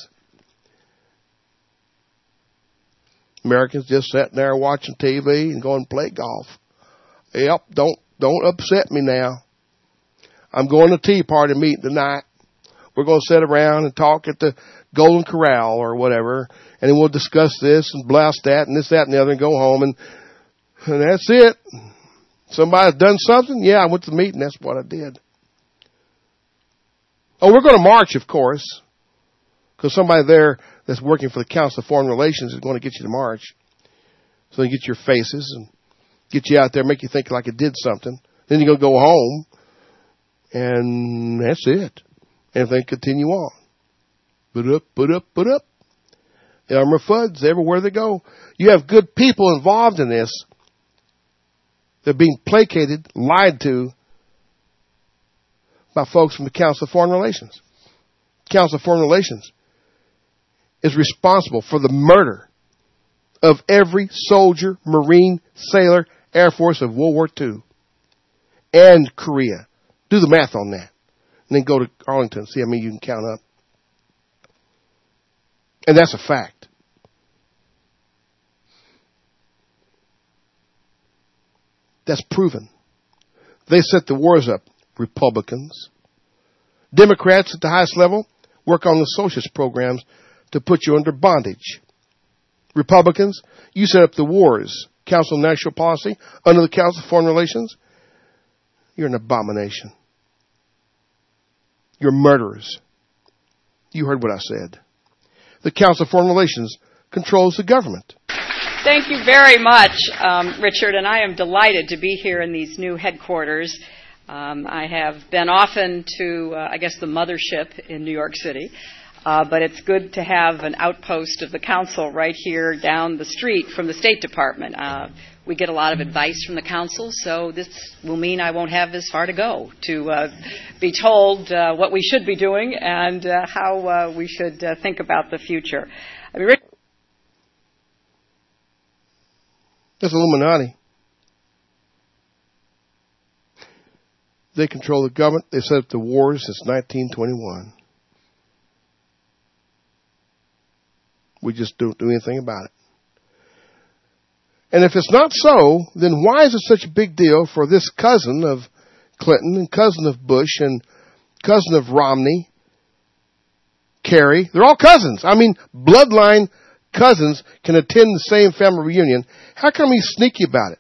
Americans just sitting there watching TV and going to play golf. Yep, don't upset me now. I'm going to tea party meeting tonight. We're going to sit around and talk at the Golden Corral or whatever, and then we'll discuss this and blast that and this, that, and the other and go home, and that's it. Somebody's done something? Yeah, I went to the meeting. That's what I did. Oh, we're going to march, of course, because somebody there that's working for the Council of Foreign Relations is going to get you to march. So they get your faces and get you out there, make you think like it did something. Then you're going to go home, and that's it. Everything continue on. Put up. The Armor Fuds, everywhere they go. You have good people involved in this. They're being placated, lied to by folks from the Council of Foreign Relations. Council of Foreign Relations is responsible for the murder of every soldier, Marine, sailor, Air Force of World War II and Korea. Do the math on that. And then go to Arlington, see how many you can count up. And that's a fact. That's proven. They set the wars up. Republicans. Democrats at the highest level work on the socialist programs to put you under bondage. Republicans, you set up the wars. Council of National Policy, under the Council of Foreign Relations, you're an abomination. You're murderers. You heard what I said. The Council of Foreign Relations controls the government. Thank you very much, Richard, and I am delighted to be here in these new headquarters. I have been often to, the mothership in New York City, but it's good to have an outpost of the Council right here down the street from the State Department. We get a lot of advice from the Council, so this will mean I won't have as far to go to be told what we should be doing and how we should think about the future. That's Illuminati. They control the government. They set up the wars since 1921. We just don't do anything about it. And if it's not so, then why is it such a big deal for this cousin of Clinton and cousin of Bush and cousin of Romney, Kerry? They're all cousins. I mean, bloodline cousins can attend the same family reunion. How come he's sneaky about it?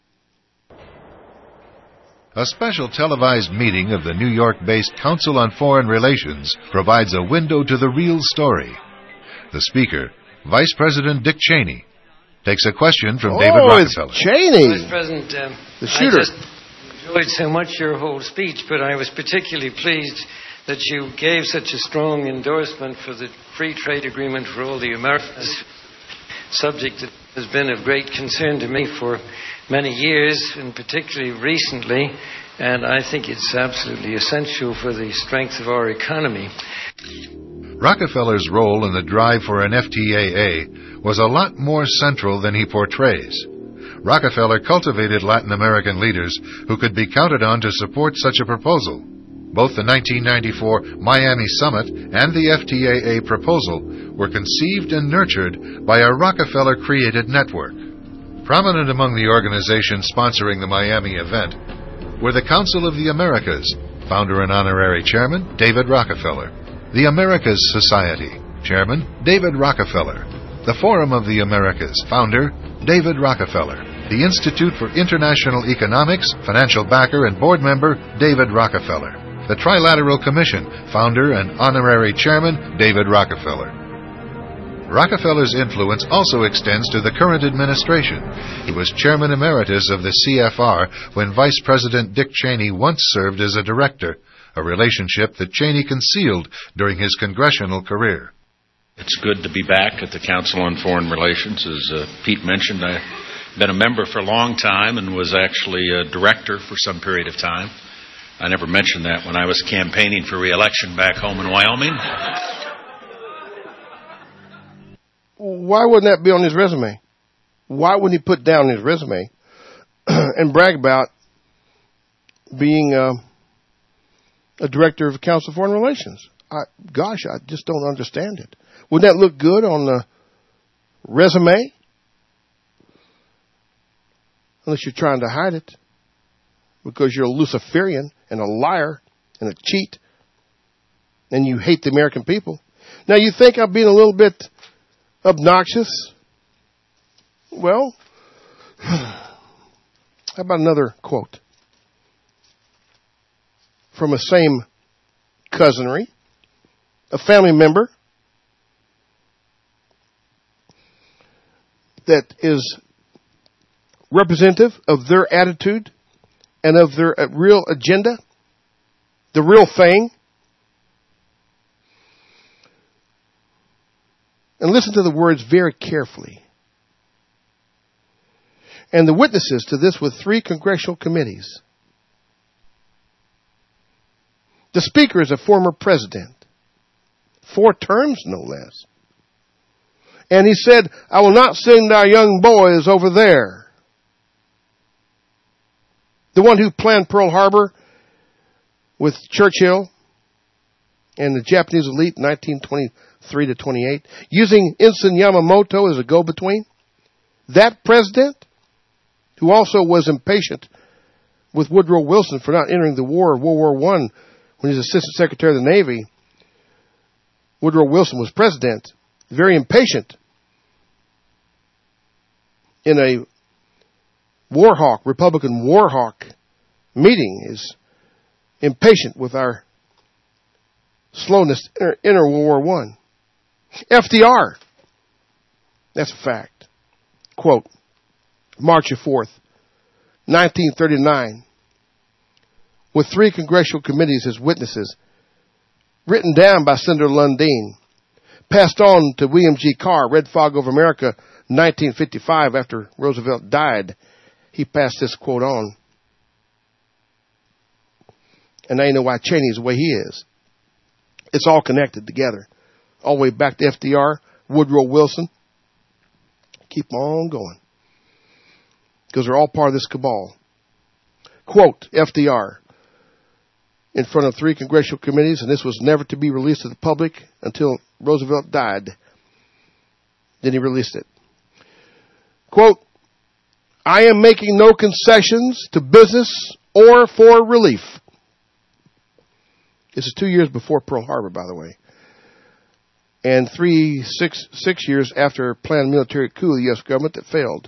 A special televised meeting of the New York-based Council on Foreign Relations provides a window to the real story. The speaker, Vice President Dick Cheney, takes a question from David Rockefeller. It's Cheney. Vice President, the shooter. I just enjoyed so much your whole speech, but I was particularly pleased that you gave such a strong endorsement for the free trade agreement for all the Americas, subject that has been of great concern to me for many years, and particularly recently, and I think it's absolutely essential for the strength of our economy. Rockefeller's role in the drive for an FTAA was a lot more central than he portrays. Rockefeller cultivated Latin American leaders who could be counted on to support such a proposal. Both the 1994 Miami Summit and the FTAA proposal were conceived and nurtured by a Rockefeller-created network. Prominent among the organizations sponsoring the Miami event were the Council of the Americas, founder and honorary chairman David Rockefeller, the Americas Society, chairman David Rockefeller, the Forum of the Americas, founder David Rockefeller, the Institute for International Economics, financial backer and board member David Rockefeller, the Trilateral Commission, founder and honorary chairman David Rockefeller. Rockefeller's influence also extends to the current administration. He was chairman emeritus of the CFR when Vice President Dick Cheney once served as a director, a relationship that Cheney concealed during his congressional career. It's good to be back at the Council on Foreign Relations. As Pete mentioned, I been a member for a long time and was actually a director for some period of time. I never mentioned that when I was campaigning for re-election back home in Wyoming. Why wouldn't that be on his resume? Why wouldn't he put down his resume and brag about being a director of Council of Foreign Relations? I just don't understand it. Wouldn't that look good on the resume? Unless you're trying to hide it because you're a Luciferian and a liar and a cheat and you hate the American people. Now, you think I'm being a little bit obnoxious? Well, how about another quote from a same cousinry, a family member that is representative of their attitude and of their real agenda, the real thing. And listen to the words very carefully. And the witnesses to this with 3 congressional committees. The speaker is a former president. 4 terms, no less. And he said, I will not send our young boys over there. The one who planned Pearl Harbor with Churchill and the Japanese elite in 1923 to 28, using Ensign Yamamoto as a go-between. That president, who also was impatient with Woodrow Wilson for not entering the war of World War I when he was Assistant Secretary of the Navy. Woodrow Wilson was president, very impatient in a Republican war hawk meeting, is impatient with our slowness to enter World War I. FDR, that's a fact. Quote, March 4th, 1939, with 3 congressional committees as witnesses, written down by Senator Lundeen, passed on to William G. Carr, Red Fog Over America, 1955, after Roosevelt died. He passed this quote on. And now you know why Cheney's the way he is. It's all connected together. All the way back to FDR, Woodrow Wilson. Keep on going. Because they're all part of this cabal. Quote, FDR, in front of 3 congressional committees, and this was never to be released to the public until Roosevelt died. Then he released it. Quote, I am making no concessions to business or for relief. This is 2 years before Pearl Harbor, by the way. And 6 years after a planned military coup of the U.S. government that failed.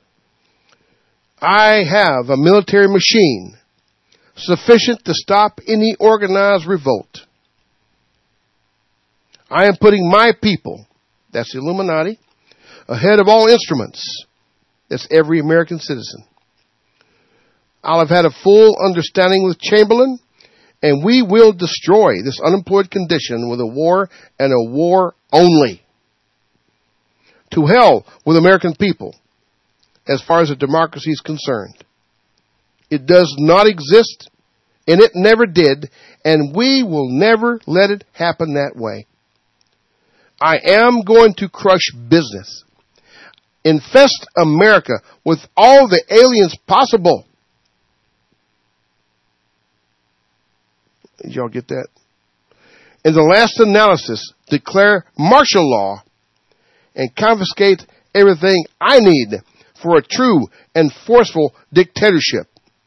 I have a military machine sufficient to stop any organized revolt. I am putting my people, that's the Illuminati, ahead of all instruments. That's every American citizen. I'll have had a full understanding with Chamberlain, and we will destroy this unemployed condition with a war and a war only. To hell with American people, as far as a democracy is concerned. It does not exist, and it never did, and we will never let it happen that way. I am going to crush business. Infest America with all the aliens possible. Did y'all get that? In the last analysis, declare martial law and confiscate everything I need for a true and forceful dictatorship.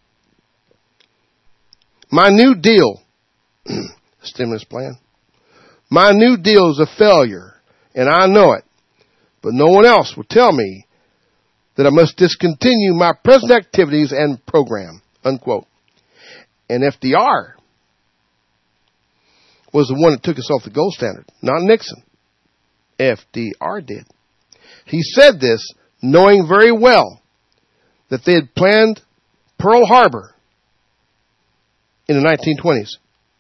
My New Deal, stimulus plan, my New Deal is a failure, and I know it. But no one else will tell me that I must discontinue my present activities and program, unquote. And FDR was the one that took us off the gold standard, not Nixon. FDR did. He said this knowing very well that they had planned Pearl Harbor in the 1920s.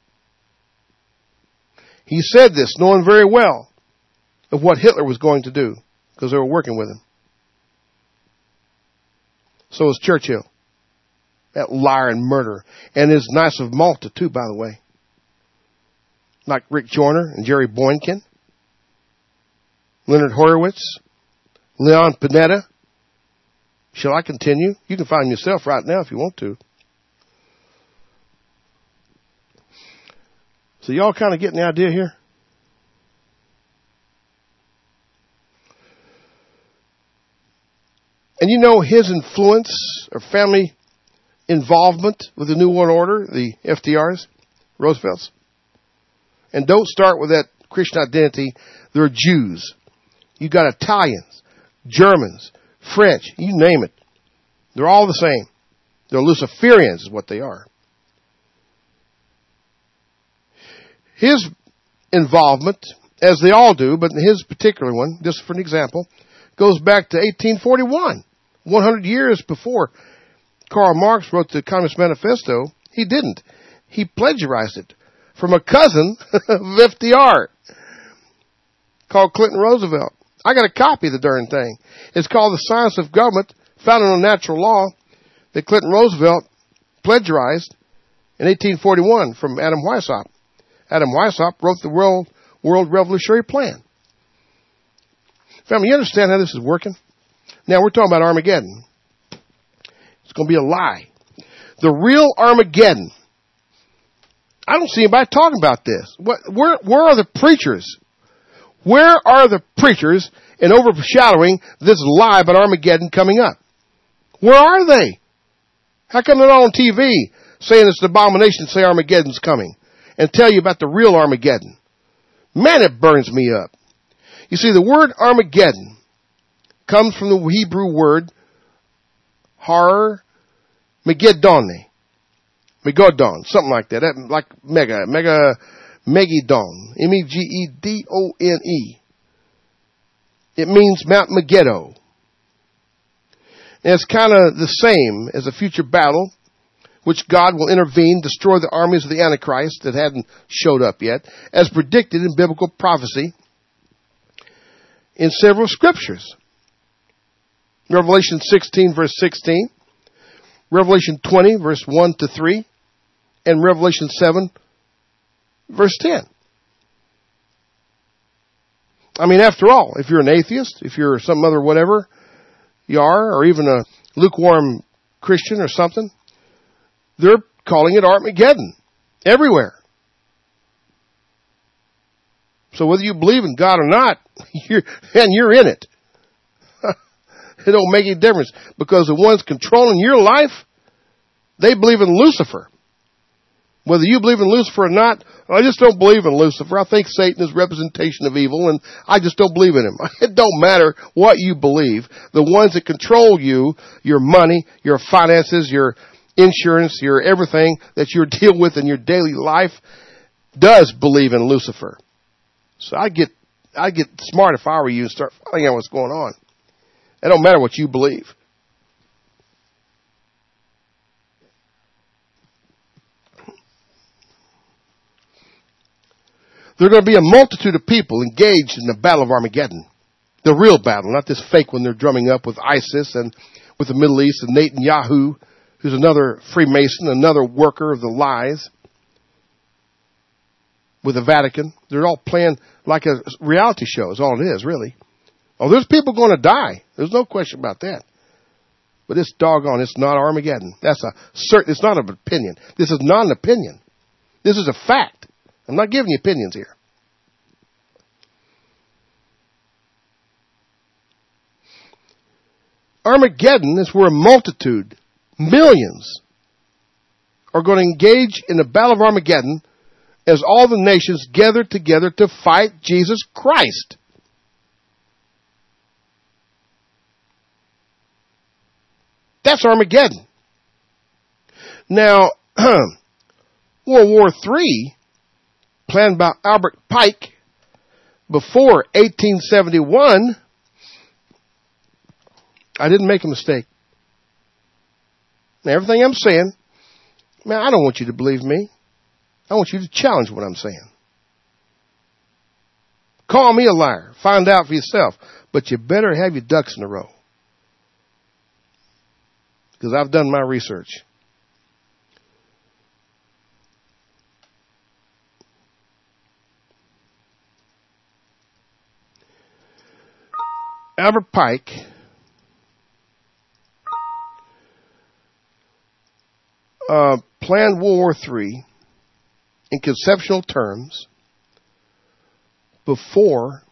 He said this knowing very well of what Hitler was going to do because they were working with him. So is Churchill. That liar and murderer. And is nice of Malta, too, by the way. Like Rick Joyner and Jerry Boykin. Leonard Horowitz. Leon Panetta. Shall I continue? You can find yourself right now if you want to. So y'all kind of getting the idea here? And you know his influence or family involvement with the New World Order, the FDRs, Roosevelts. And don't start with that Christian identity. They're Jews. You got Italians, Germans, French, you name it. They're all the same. They're Luciferians is what they are. His involvement, as they all do, but his particular one, just for an example, goes back to 1841, 100 years before Karl Marx wrote the Communist Manifesto. He didn't. He plagiarized it from a cousin of FDR called Clinton Roosevelt. I got a copy of the darn thing. It's called The Science of Government, founded on natural law, that Clinton Roosevelt plagiarized in 1841 from Adam Weishaupt. Adam Weishaupt wrote the World Revolutionary Plan. Family, you understand how this is working? Now, we're talking about Armageddon. It's going to be a lie. The real Armageddon. I don't see anybody talking about this. Where are the preachers? Where are the preachers in overshadowing this lie about Armageddon coming up? Where are they? How come they're not on TV saying it's an abomination to say Armageddon's coming and tell you about the real Armageddon? Man, it burns me up. You see, the word Armageddon comes from the Hebrew word Har Megiddon, something like that. Like Megiddon, Megedone. It means Mount Megiddo. And it's kind of the same as a future battle, which God will intervene, destroy the armies of the Antichrist that hadn't showed up yet, as predicted in biblical prophecy in several scriptures. Revelation 16, verse 16, Revelation 20, verse 1 to 3, and Revelation 7, verse 10. I mean, after all, if you're an atheist, if you're some other whatever you are, or even a lukewarm Christian or something, they're calling it Armageddon everywhere. So whether you believe in God or not, you're in it. It don't make any difference, because the ones controlling your life, they believe in Lucifer. Whether you believe in Lucifer or not, I just don't believe in Lucifer. I think Satan is a representation of evil, and I just don't believe in him. It don't matter what you believe. The ones that control you, your money, your finances, your insurance, your everything that you deal with in your daily life, does believe in Lucifer. So I'd get smart if I were you and start finding out what's going on. It don't matter what you believe. There are going to be a multitude of people engaged in the battle of Armageddon. The real battle, not this fake one they're drumming up with ISIS and with the Middle East and Netanyahu, who's another Freemason, another worker of the lies, with the Vatican. They're all playing like a reality show is all it is, really. Oh, there's people going to die. There's no question about that. But it's doggone, it's not Armageddon. That's a certain, it's not an opinion. This is not an opinion. This is a fact. I'm not giving you opinions here. Armageddon is where a multitude, millions, are going to engage in the battle of Armageddon as all the nations gather together to fight Jesus Christ. That's Armageddon. Now, World War III, planned by Albert Pike before 1871, I didn't make a mistake. Now, everything I'm saying, man, I don't want you to believe me. I want you to challenge what I'm saying. Call me a liar. Find out for yourself. But you better have your ducks in a row. because I've done my research. Albert Pike planned World War III in conceptual terms before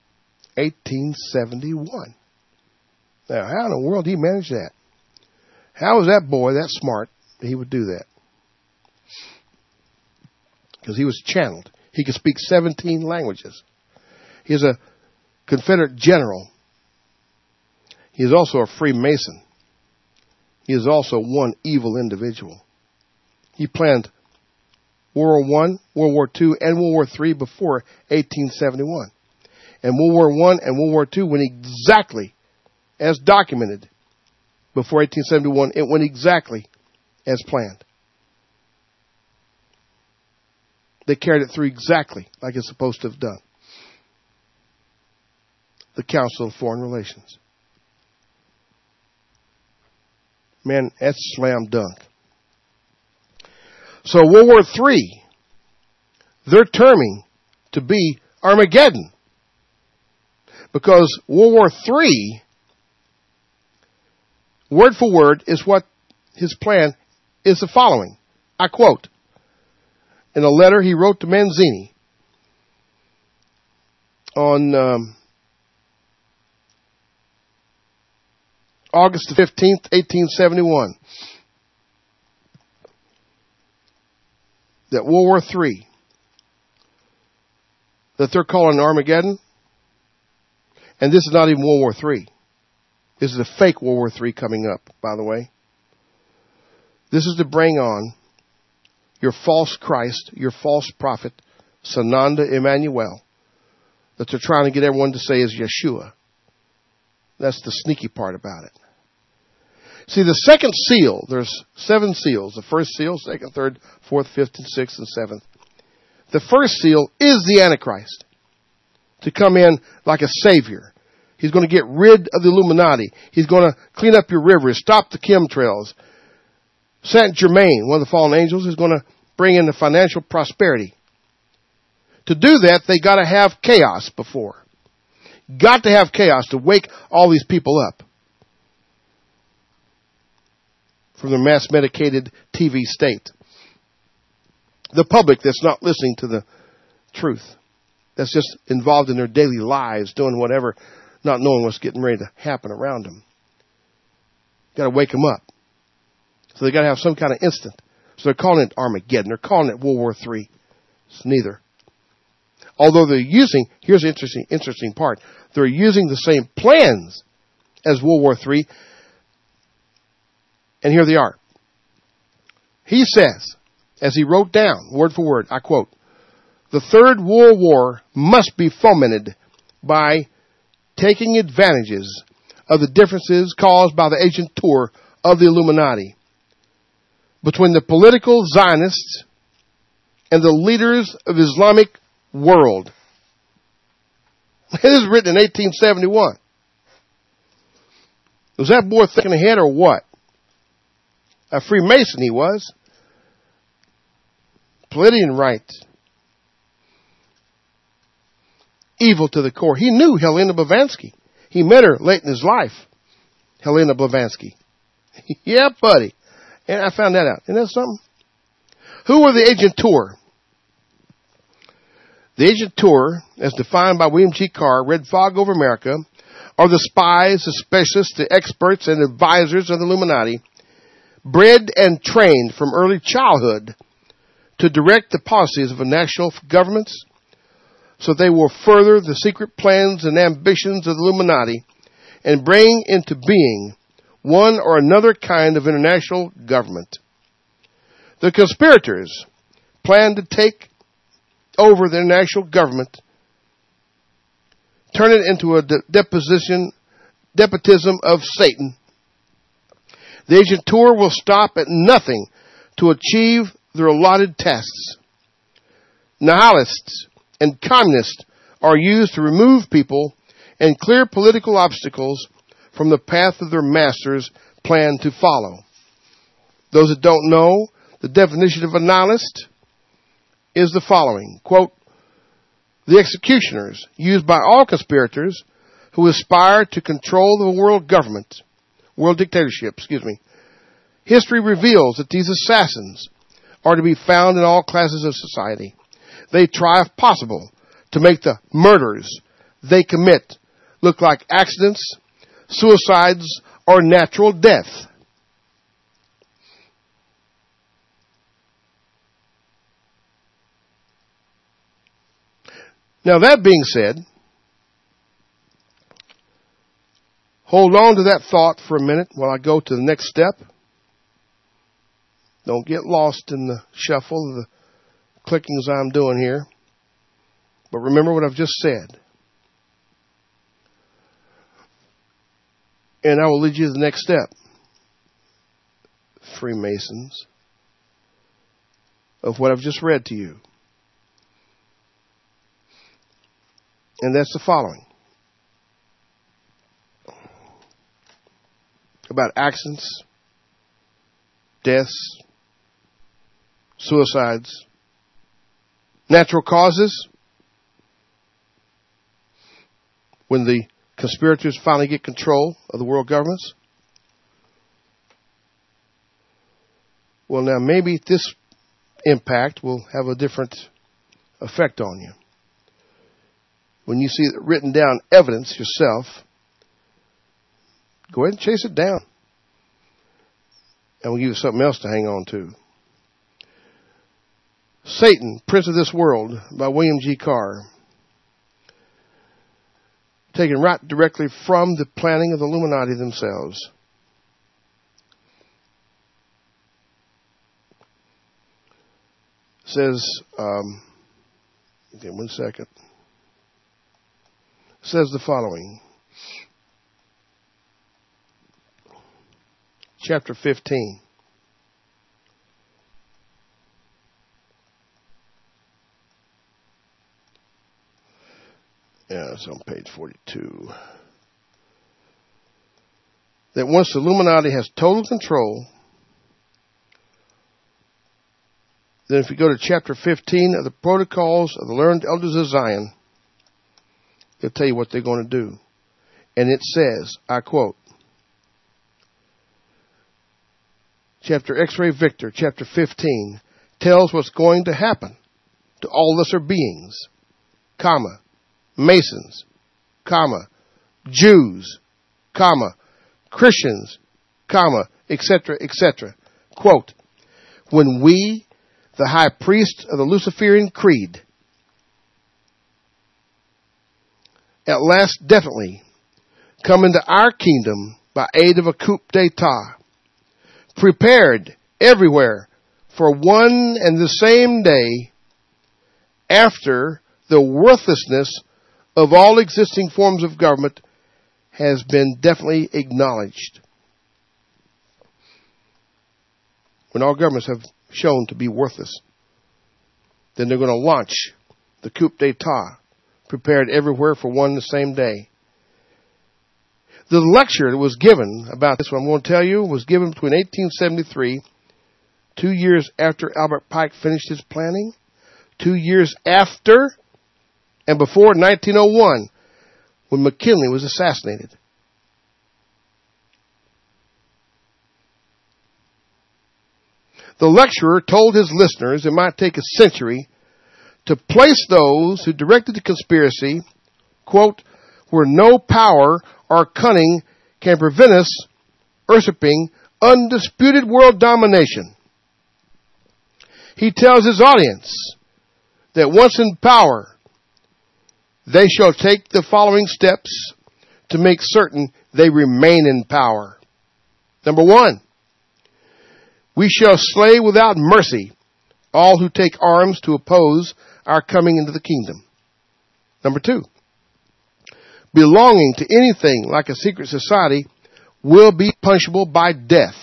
1871. Now, how in the world did he manage that? How was that boy that smart that he would do that? Because he was channeled. He could speak 17 languages. He is a Confederate general. He is also a Freemason. He is also one evil individual. He planned World War I, World War II, and World War III before 1871. And World War I and World War II went exactly as documented before 1871. It went exactly as planned. They carried it through exactly like it's supposed to have done. The Council of Foreign Relations. Man, that's slam dunk. So World War III, they're terming to be Armageddon. Because World War III, word for word, is what his plan is the following. I quote, in a letter he wrote to Manzini on August the 15th, 1871, that World War III, that they're calling Armageddon, and this is not even World War III. This is a fake World War III coming up, by the way. This is to bring on your false Christ, your false prophet, Sananda Emmanuel, that they're trying to get everyone to say is Yeshua. That's the sneaky part about it. See, the second seal, there's 7 seals. The first seal, second, third, fourth, fifth, and sixth, and seventh. The first seal is the Antichrist to come in like a savior. He's going to get rid of the Illuminati. He's going to clean up your rivers, stop the chemtrails. Saint Germain, one of the fallen angels, is going to bring in the financial prosperity. To do that, they got to have chaos before. Got to have chaos to wake all these people up from their mass-medicated TV state. The public that's not listening to the truth, that's just involved in their daily lives, doing whatever, not knowing what's getting ready to happen around them. Got to wake them up. So they got to have some kind of instant. So they're calling it Armageddon. They're calling it World War III. It's neither. Although they're using, here's the interesting part, they're using the same plans as World War III. And here they are. He says, as he wrote down, word for word, I quote, the Third World War must be fomented by taking advantages of the differences caused by the agent tour of the Illuminati between the political Zionists and the leaders of Islamic world. This is written in 1871. Was that boy thinking ahead or what? A Freemason he was. Palladian right. Evil to the core. He knew Helena Blavatsky. He met her late in his life. Helena Blavatsky. Yeah, buddy. And I found that out. Isn't that something? Who were the agent tour? The agent tour, as defined by William G. Carr, Red Fog Over America, are the spies, the specialists, the experts, and advisors of the Illuminati, bred and trained from early childhood to direct the policies of the national governments, so they will further the secret plans and ambitions of the Illuminati and bring into being one or another kind of international government. The conspirators plan to take over the international government, turn it into a despotism of Satan. The agent tour will stop at nothing to achieve their allotted tasks. Nihilists and communists are used to remove people and clear political obstacles from the path of their masters plan to follow. Those that don't know, the definition of a nihilist is the following. Quote, the executioners used by all conspirators who aspire to control the world dictatorship. History reveals that these assassins are to be found in all classes of society. They try, if possible, to make the murders they commit look like accidents, suicides, or natural death. Now, that being said, hold on to that thought for a minute while I go to the next step. Don't get lost in the shuffle of the clickings I'm doing here. But remember what I've just said. And I will lead you to the next step. Freemasons. Of what I've just read to you. And that's the following. About accidents, deaths, suicides, natural causes. When the conspirators finally get control of the world governments. Well, now maybe this impact will have a different effect on you. When you see written down evidence yourself, go ahead and chase it down. And we'll give you something else to hang on to. Satan, Prince of This World, by William G. Carr. Taken right directly from the planning of the Illuminati themselves. It says, okay, 1 second. It says the following. Chapter 15. Yeah, it's on page 42. That once the Illuminati has total control, then if you go to chapter 15 of the Protocols of the Learned Elders of Zion, it'll tell you what they're going to do. And it says, I quote, chapter X-Ray Victor, chapter 15, tells what's going to happen to all lesser beings, comma, Masons, comma, Jews, comma, Christians, comma, etc., etc. Quote, when we, the high priest of the Luciferian creed, at last definitely come into our kingdom by aid of a coup d'etat, prepared everywhere for one and the same day after the worthlessness of all existing forms of government has been definitely acknowledged. When all governments have shown to be worthless, then they're going to launch the coup d'etat, prepared everywhere for one and the same day. The lecture that was given about this, what I'm going to tell you, was given between 1873, 2 years after Albert Pike finished his planning, 2 years after and before 1901, when McKinley was assassinated. The lecturer told his listeners it might take a century to place those who directed the conspiracy, quote, where no power or cunning can prevent us usurping undisputed world domination. He tells his audience that once in power, they shall take the following steps to make certain they remain in power. Number 1, we shall slay without mercy all who take arms to oppose our coming into the kingdom. Number 2, belonging to anything like a secret society will be punishable by death.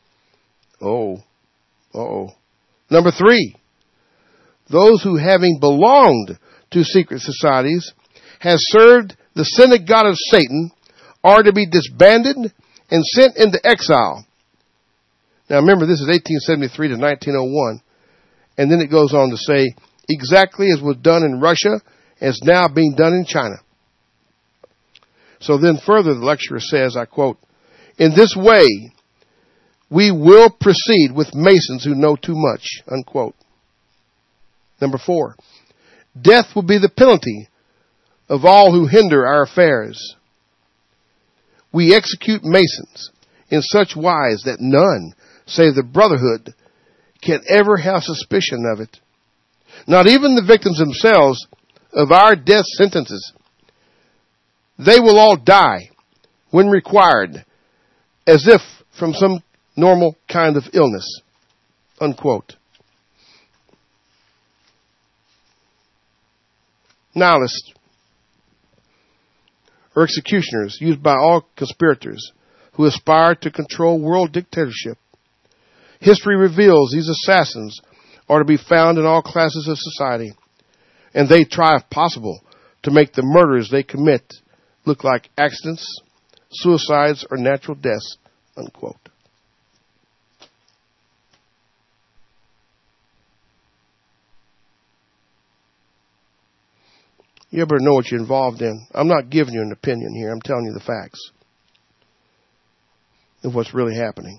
Number 3, those who having belonged to secret societies has served the synagogue of Satan are to be disbanded and sent into exile. Now remember, this is 1873 to 1901. And then it goes on to say, exactly as was done in Russia, is now being done in China. So then further, the lecturer says, I quote, in this way, we will proceed with Masons who know too much, unquote. Number 4, death will be the penalty of all who hinder our affairs. We execute Masons in such wise that none, save the Brotherhood, can ever have suspicion of it. Not even the victims themselves of our death sentences. They will all die when required, as if from some normal kind of illness, unquote. Nihilists or executioners used by all conspirators who aspire to control world dictatorship. History reveals these assassins are to be found in all classes of society, and they try, if possible, to make the murders they commit look like accidents, suicides, or natural deaths, unquote. You better know what you're involved in. I'm not giving you an opinion here. I'm telling you the facts of what's really happening.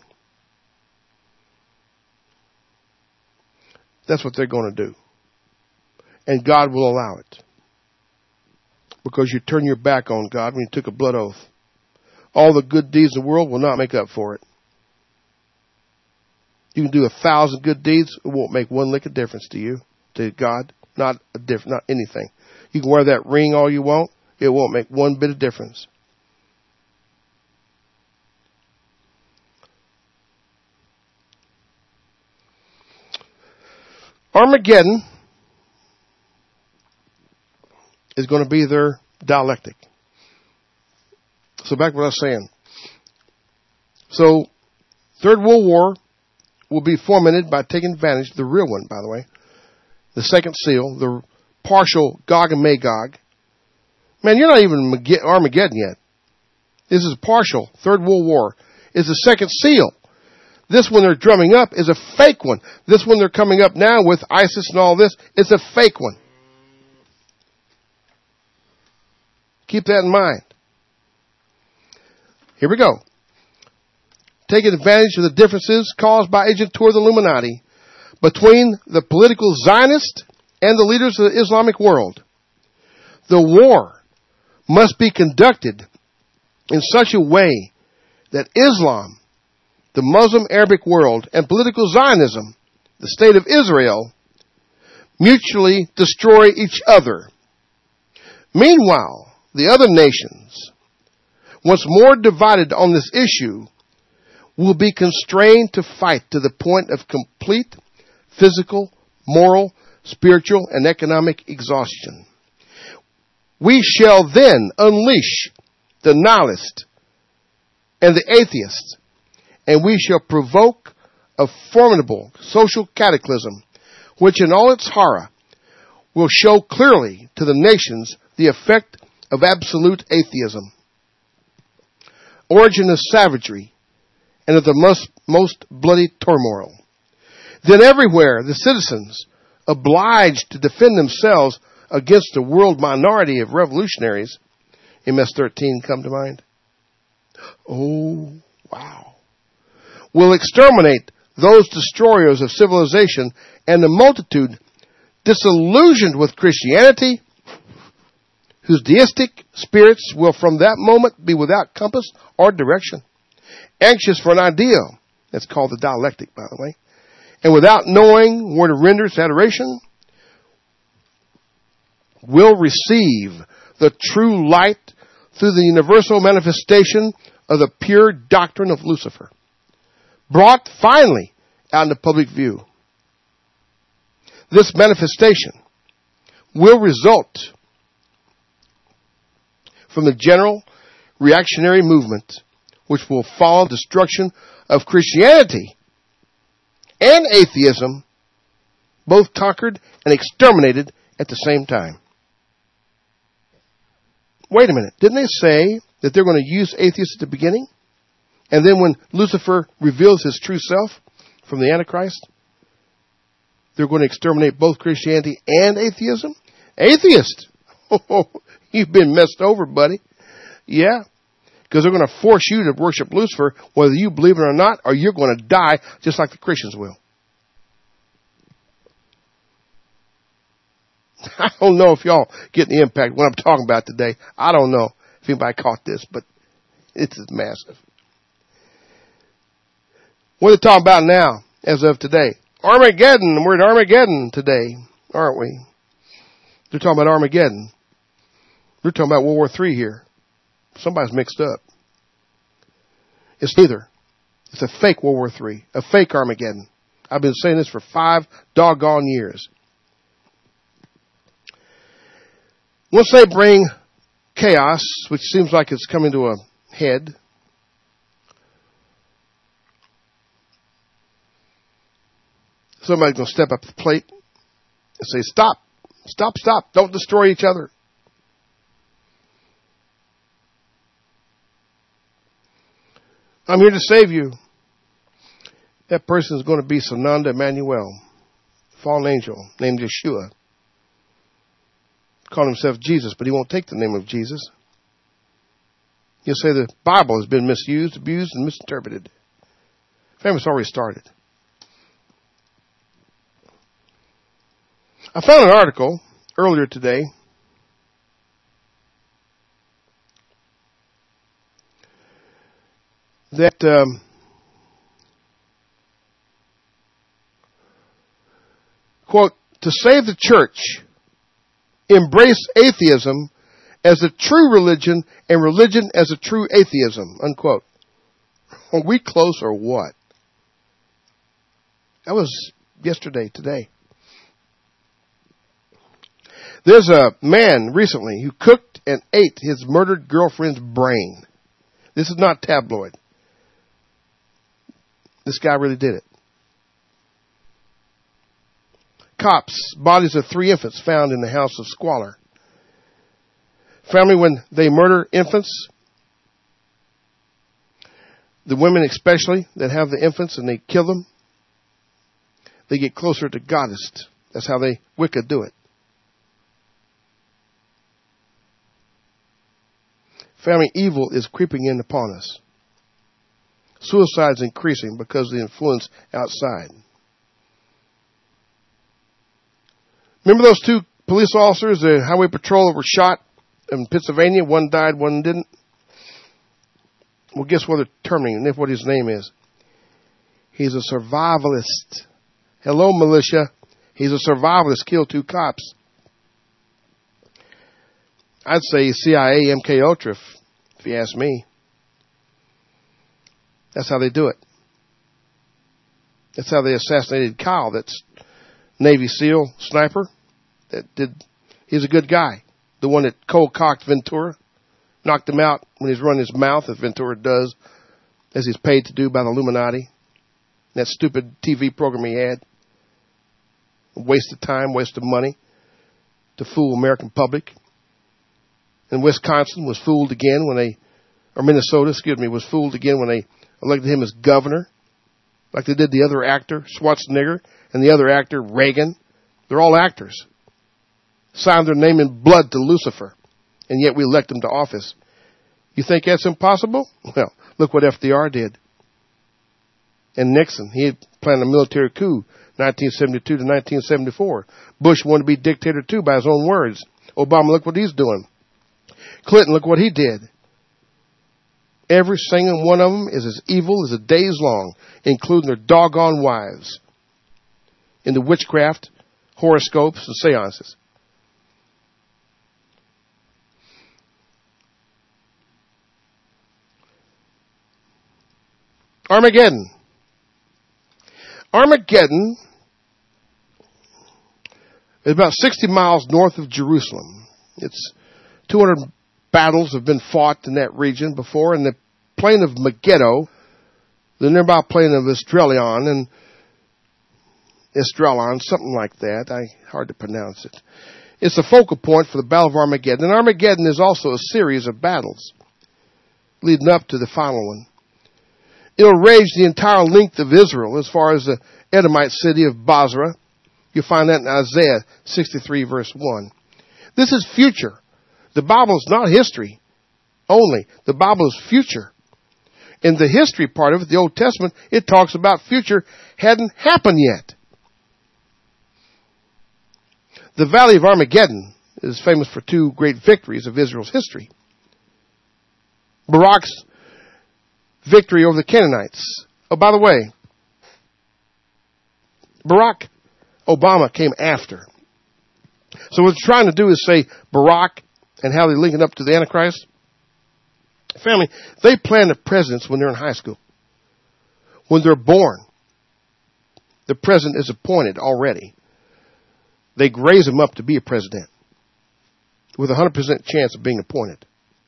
That's what they're going to do. And God will allow it. Because you turn your back on God when you took a blood oath. All the good deeds in the world will not make up for it. You can do 1,000 good deeds. It won't make one lick of difference to you, to God. Not anything. You can wear that ring all you want. It won't make one bit of difference. Armageddon is going to be their dialectic. So back to what I was saying. So, Third World War will be fomented by taking advantage, the real one, by the way, the second seal, the partial Gog and Magog. Man, you're not even Armageddon yet. This is partial. Third World War is the second seal. This one they're drumming up is a fake one. This one they're coming up now with ISIS and all this, it's a fake one. Keep that in mind. Here we go. Taking advantage of the differences caused by Agent Tour of the Illuminati between the political Zionists and the leaders of the Islamic world. The war must be conducted in such a way that Islam, the Muslim Arabic world, and political Zionism, the state of Israel, mutually destroy each other. Meanwhile, the other nations, once more divided on this issue, will be constrained to fight to the point of complete physical, moral, spiritual, and economic exhaustion. We shall then unleash the nihilist and the atheist, and we shall provoke a formidable social cataclysm, which in all its horror will show clearly to the nations the effect of absolute atheism, origin of savagery, and of the most bloody turmoil. Then everywhere the citizens, obliged to defend themselves against the world minority of revolutionaries, MS-13 come to mind. Oh, wow. Will exterminate those destroyers of civilization and the multitude disillusioned with Christianity, whose deistic spirits will from that moment be without compass or direction, anxious for an ideal, that's called the dialectic, by the way, and without knowing where to render its adoration, will receive the true light through the universal manifestation of the pure doctrine of Lucifer, brought finally out into public view. This manifestation will result from the general reactionary movement, which will follow the destruction of Christianity and atheism, both conquered and exterminated at the same time. Wait a minute. Didn't they say that they're going to use atheists at the beginning? And then when Lucifer reveals his true self from the Antichrist, they're going to exterminate both Christianity and atheism? Atheist! Oh, you've been messed over, buddy. Yeah. Because they're going to force you to worship Lucifer, whether you believe it or not, or you're going to die just like the Christians will. I don't know if y'all get the impact of what I'm talking about today. I don't know if anybody caught this, but it's massive. What are they talking about now, as of today? Armageddon. We're at Armageddon today, aren't we? They're talking about Armageddon. We're talking about World War III here. Somebody's mixed up. It's neither. It's a fake World War III, a fake Armageddon. I've been saying this for 5 doggone years. Once they bring chaos, which seems like it's coming to a head, somebody's going to step up to the plate and say, stop, stop, stop, don't destroy each other. I'm here to save you. That person is going to be Sananda Emmanuel, fallen angel named Yeshua. Call himself Jesus, but he won't take the name of Jesus. He'll say the Bible has been misused, abused, and misinterpreted. Family's already started. I found an article earlier today that quote, to save the church, embrace atheism as a true religion and religion as a true atheism, unquote. Are we close or what? That was yesterday, today. There's a man recently who cooked and ate his murdered girlfriend's brain. This is not tabloid. This guy really did it. Cops, bodies of 3 infants found in the house of squalor. Family, when they murder infants, the women especially that have the infants and they kill them, they get closer to goddess. That's how they Wicca do it. Family, evil is creeping in upon us. Suicide's increasing because of the influence outside. Remember those 2 police officers, the highway patrol, were shot in Pennsylvania? One died, one didn't. Well, guess what they're terminating? What his name is? He's a survivalist. Hello, militia. He's a survivalist. Killed 2 cops. I'd say CIA, MK Ultra, if you ask me. That's how they do it. That's how they assassinated Kyle. That's Navy SEAL sniper. He's a good guy. The one that cold-cocked Ventura. Knocked him out when he's running his mouth, as Ventura does, as he's paid to do by the Illuminati. That stupid TV program he had. A waste of time, waste of money to fool American public. And Wisconsin was fooled again Minnesota, was fooled again when they elected him as governor, like they did the other actor, Schwarzenegger, and the other actor, Reagan. They're all actors. Signed their name in blood to Lucifer, and yet we elect them to office. You think that's impossible? Well, look what FDR did. And Nixon, he had planned a military coup, 1972 to 1974. Bush wanted to be dictator too, by his own words. Obama, look what he's doing. Clinton, look what he did. Every single one of them is as evil as the days long, including their doggone wives, in the witchcraft, horoscopes, and seances. Armageddon. Armageddon is about 60 miles north of Jerusalem. It's 200 battles have been fought in that region before, and the plain of Megiddo, the nearby plain of Estrelion, something like that. Hard to pronounce it. It's the focal point for the Battle of Armageddon. And Armageddon is also a series of battles. leading up to the final one. It'll rage the entire length of Israel as far as the Edomite city of Basra. You'll find that in Isaiah 63 verse 1. This is future. The Bible is not history only. The Bible is future. In the history part of it, the Old Testament, it talks about future hadn't happened yet. The Valley of Armageddon is famous for two great victories of Israel's history. Barak's victory over the Canaanites. Oh, by the way, Barack Obama came after. So what it's trying to do is say Barack and how they're linking up to the Antichrist. Family, they plan the presidents when they're in high school. When they're born, the president is appointed already. They raise him up to be a president with a 100% chance of being appointed.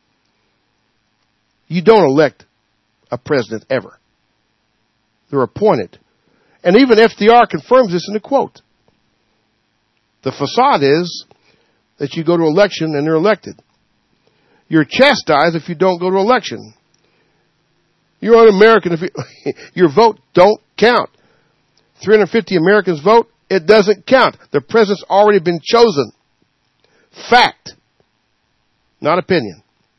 You don't elect a president ever. They're appointed. And even FDR confirms this in a quote. The facade is that you go to election and they're elected. You're chastised if you don't go to election. You're un-American if your vote don't count. 350 Americans vote, it doesn't count. The president's already been chosen. Fact. Not opinion.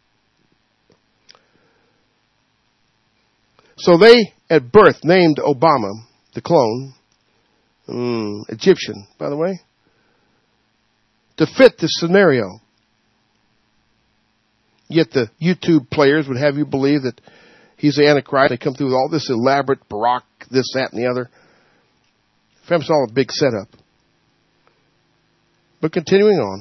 So they, at birth, named Obama, the clone, Egyptian, by the way, to fit this scenario. Yet the YouTube players would have you believe that he's the Antichrist. They come through with all this elaborate Barack, this, that, and the other. It's all a big setup. But continuing on.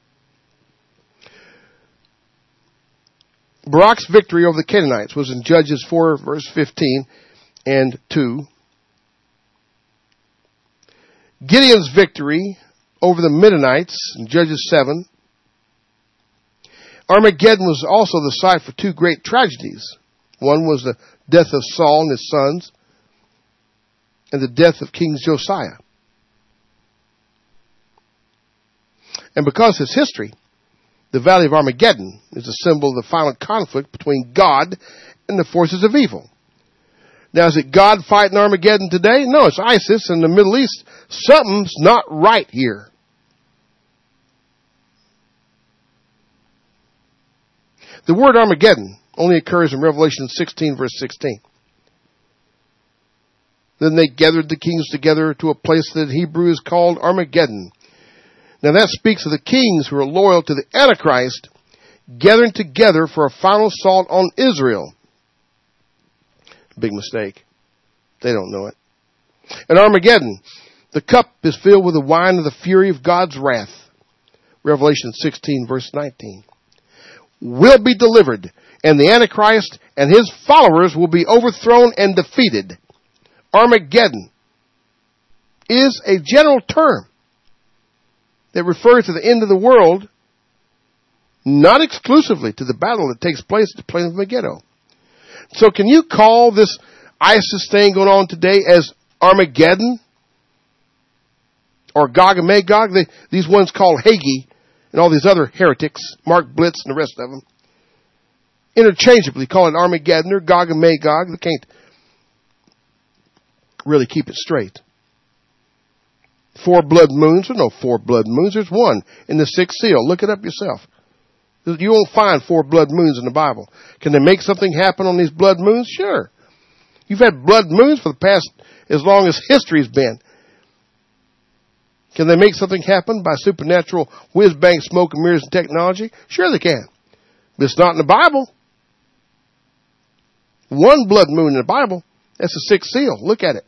Barak's victory over the Canaanites was in Judges 4, verse 15 and 2. Gideon's victory over the Midianites in Judges 7. Armageddon was also the site for two great tragedies. One was the death of Saul and his sons, and the death of King Josiah. And because it's history, the Valley of Armageddon is a symbol of the violent conflict between God and the forces of evil. Now, is it God fighting Armageddon today? No, it's ISIS in the Middle East. Something's not right here. The word Armageddon only occurs in Revelation 16, verse 16. Then they gathered the kings together to a place that in Hebrew is called Armageddon. Now that speaks of the kings who are loyal to the Antichrist gathering together for a final assault on Israel. Big mistake. They don't know it. At Armageddon, the cup is filled with the wine of the fury of God's wrath. Revelation 16, verse 19. Will be delivered, and the Antichrist and his followers will be overthrown and defeated. Armageddon is a general term that refers to the end of the world, not exclusively to the battle that takes place at the plain of Megiddo. So can you call this ISIS thing going on today as Armageddon? Or Gog and Magog? These ones called Hagee and all these other heretics, Mark Blitz and the rest of them, interchangeably call it Armageddon or Gog and Magog. They can't really keep it straight. 4 blood moons. There's no 4 blood moons. There's one in the 6th seal. Look it up yourself. You won't find 4 blood moons in the Bible. Can they make something happen on these blood moons? Sure. You've had blood moons for the past as long as history's been. Can they make something happen by supernatural whiz-bang smoke and mirrors and technology? Sure they can. But it's not in the Bible. One blood moon in the Bible, that's the 6th seal. Look at it.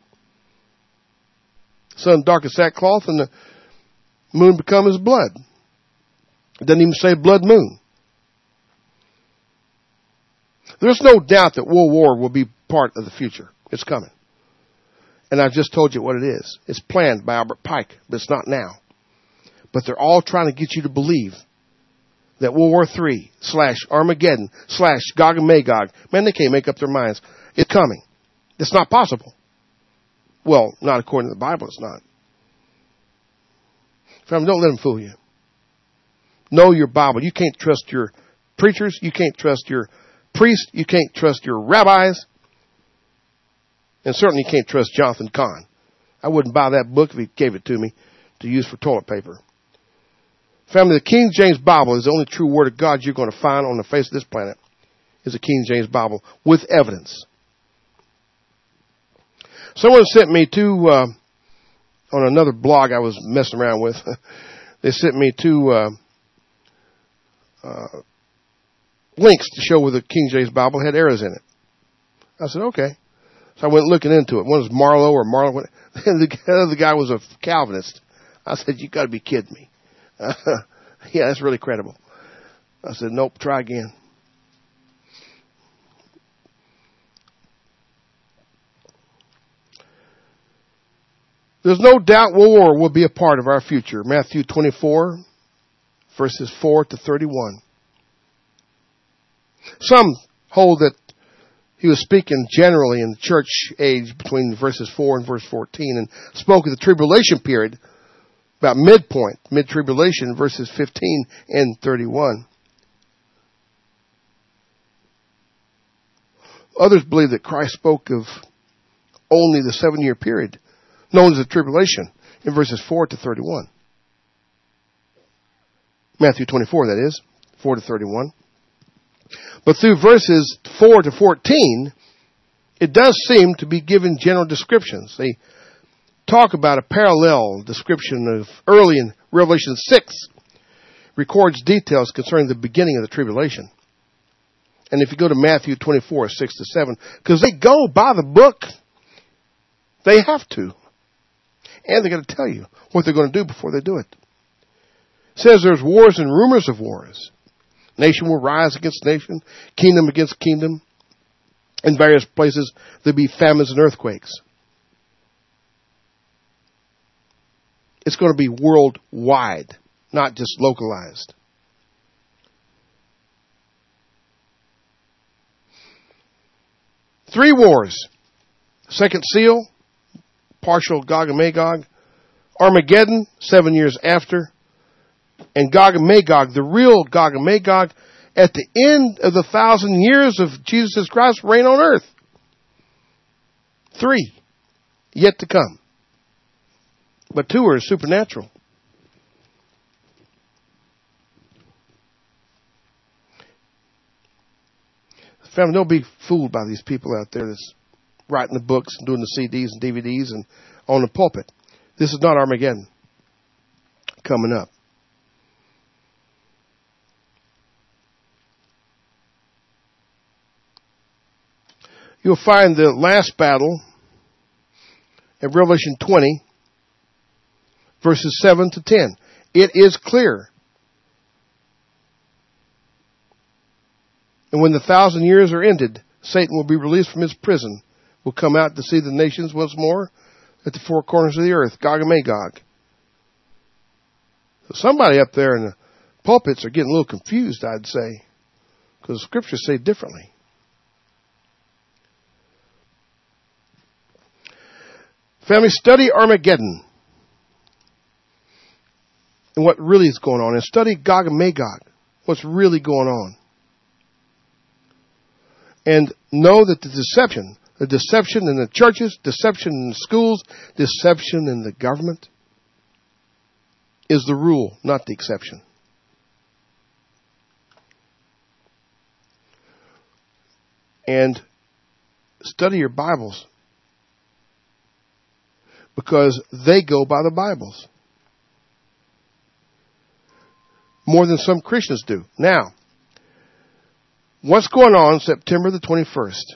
Sun dark as sackcloth and the moon becomes blood. It doesn't even say blood moon. There's no doubt that World War will be part of the future. It's coming. And I've just told you what it is. It's planned by Albert Pike, but it's not now. But they're all trying to get you to believe that World War III / Armageddon / Gog and Magog, man, they can't make up their minds. It's coming. It's not possible. Well, not according to the Bible, it's not. Friend, don't let them fool you. Know your Bible. You can't trust your preachers. You can't trust your priests. You can't trust your rabbis. And certainly you can't trust Jonathan Cahn. I wouldn't buy that book if he gave it to me to use for toilet paper. Family, the King James Bible is the only true word of God you're going to find on the face of this planet. Is the King James Bible with evidence. Someone sent me on another blog I was messing around with, they sent me two links to show where the King James Bible had errors in it. I said, okay. So I went looking into it. One was Marlowe. And the other guy was a Calvinist. I said, you got to be kidding me. Yeah, that's really credible. I said, nope, try again. There's no doubt war will be a part of our future. Matthew 24, verses 4 to 31. Some hold that he was speaking generally in the church age between verses 4 and verse 14 and spoke of the tribulation period, about midpoint, mid-tribulation, verses 15 and 31. Others believe that Christ spoke of only the 7-year period, known as the tribulation, in verses 4 to 31. Matthew 24, that is, 4 to 31. But through verses 4 to 14, it does seem to be given general descriptions. They talk about a parallel description of early in Revelation 6, records details concerning the beginning of the tribulation. And if you go to Matthew 24, 6 to 7, because they go by the book, they have to. And they're going to tell you what they're going to do before they do it. It says there's wars and rumors of wars. Nation will rise against nation, kingdom against kingdom. In various places, there'll be famines and earthquakes. It's going to be worldwide, not just localized. Three wars. Second seal, partial Gog and Magog. Armageddon, 7 years after. And Gog and Magog, the real Gog and Magog, at the end of the 1,000 years of Jesus Christ's reign on earth. 3, yet to come. But 2 are supernatural. Family, don't be fooled by these people out there that's writing the books and doing the CDs and DVDs and on the pulpit. This is not Armageddon coming up. You'll find the last battle in Revelation 20, verses 7 to 10. It is clear. And when the 1,000 years are ended, Satan will be released from his prison, will come out to see the nations once more at the four corners of the earth, Gog and Magog. So somebody up there in the pulpits are getting a little confused, I'd say, because the scriptures say differently. Family, study Armageddon and what really is going on, and study Gog and Magog, what's really going on. And know that the deception in the churches, deception in the schools, deception in the government is the rule, not the exception. And study your Bibles, because they go by the Bibles more than some Christians do. Now, what's going on September the 21st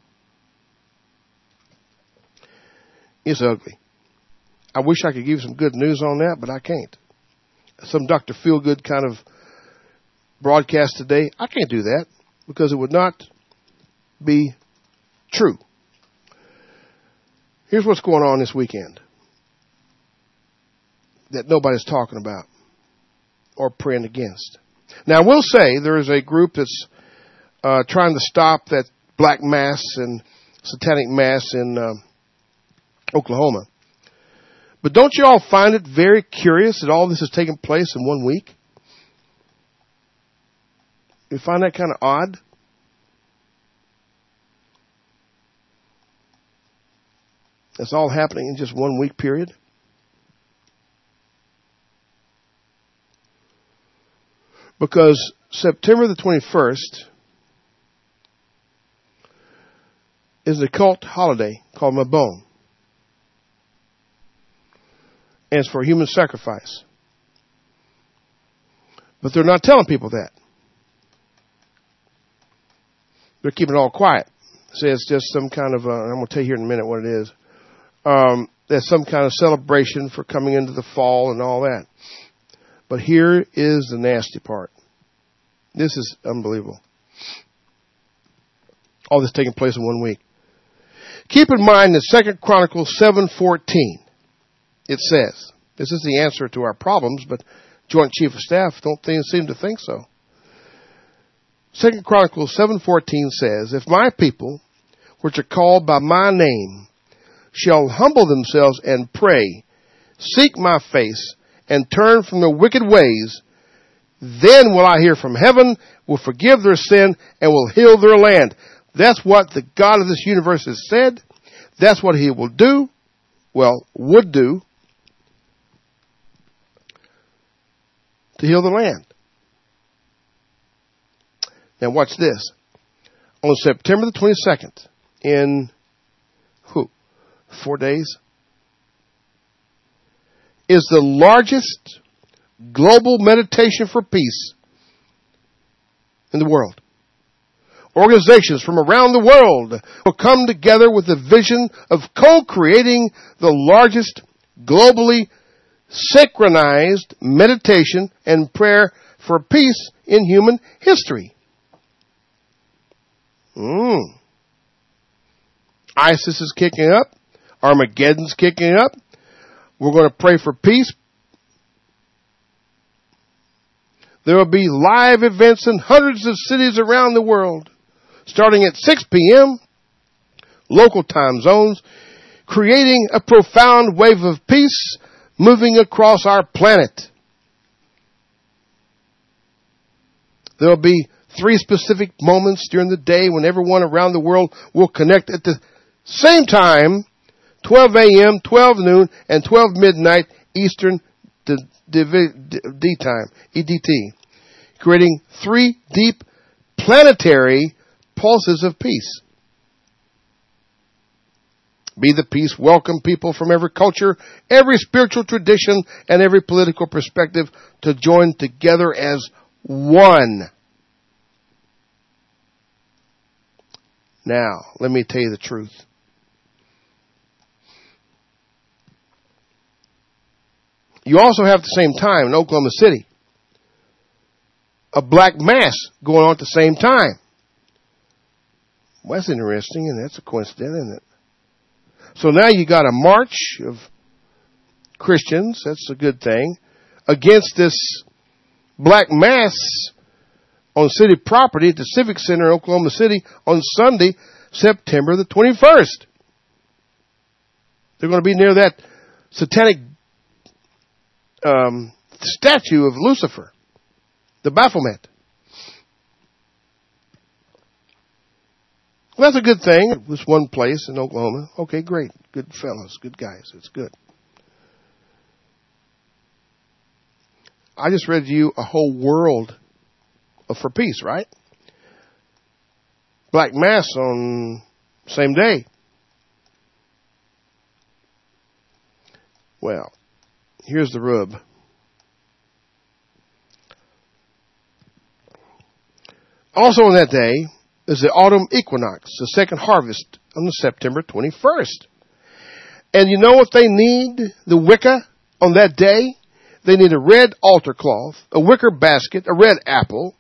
is ugly. I wish I could give you some good news on that, but I can't. Some Dr. Feelgood kind of broadcast today, I can't do that because it would not be true. Here's what's going on this weekend that nobody's talking about or praying against. Now, I will say there is a group that's trying to stop that black mass and satanic mass in Oklahoma. But don't you all find it very curious that all this has taken place in 1 week? You find that kind of odd? It's all happening in just 1 week period. Because September the 21st is an occult holiday called Mabon. And it's for human sacrifice. But they're not telling people that. They're keeping it all quiet. Say it's just some kind of, I'm going to tell you here in a minute what it is. There's some kind of celebration for coming into the fall and all that. But here is the nasty part. This is unbelievable. All this taking place in 1 week. Keep in mind that 2 Chronicles 7:14, it says, this is the answer to our problems, but Joint Chief of Staff don't seem to think so. 2 Chronicles 7:14 says, if my people, which are called by my name, shall humble themselves and pray, seek my face, and turn from their wicked ways, then will I hear from heaven, will forgive their sin, and will heal their land. That's what the God of this universe has said. That's what he will do. Well, would do. To heal the land. Now watch this. On September the 22nd, in 4 days, is the largest global meditation for peace in the world. Organizations from around the world will come together with the vision of co-creating the largest globally synchronized meditation and prayer for peace in human history. ISIS is kicking up. Armageddon's kicking up. We're going to pray for peace. There will be live events in hundreds of cities around the world, starting at 6 p.m., local time zones, creating a profound wave of peace moving across our planet. There will be 3 specific moments during the day when everyone around the world will connect at the same time, 12 a.m., 12 noon, and 12 midnight Eastern D time, EDT, creating 3 deep planetary pulses of peace. Be the peace, welcome people from every culture, every spiritual tradition, and every political perspective to join together as one. Now, let me tell you the truth. You also have at the same time in Oklahoma City a black mass going on at the same time. Well, that's interesting, and that's a coincidence, isn't it? So now you got a march of Christians, that's a good thing, against this black mass on city property at the Civic Center in Oklahoma City on Sunday, September the 21st. They're going to be near that satanic statue of Lucifer, the Baphomet. Well, that's a good thing. It was one place in Oklahoma. Okay, great. Good fellows, good guys. It's good. I just read to you a whole world for peace, right? Black Mass on same day. Well, here's the rub. Also on that day is the autumn equinox, the second harvest on the September 21st. And you know what they need, the Wicca, on that day? They need a red altar cloth, a wicker basket, a red apple.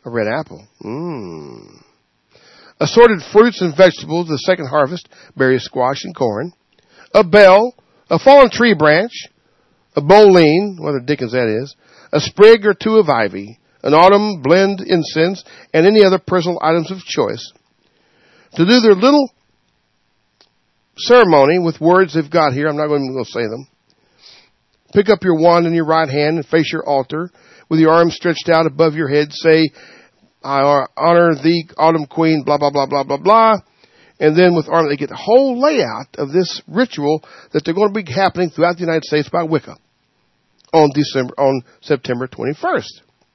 Assorted fruits and vegetables, the second harvest, berries, squash, and corn. A bell, a fallen tree branch, a bowline, what the dickens that is, a sprig or 2 of ivy, an autumn blend incense, and any other personal items of choice. To do their little ceremony with words they've got here, I'm not going to say them. Pick up your wand in your right hand and face your altar. With your arms stretched out above your head, say, I honor thee, autumn queen, blah, blah, blah, blah, blah, blah. And then with Army, they get the whole layout of this ritual that they're going to be happening throughout the United States by Wicca on September 21st.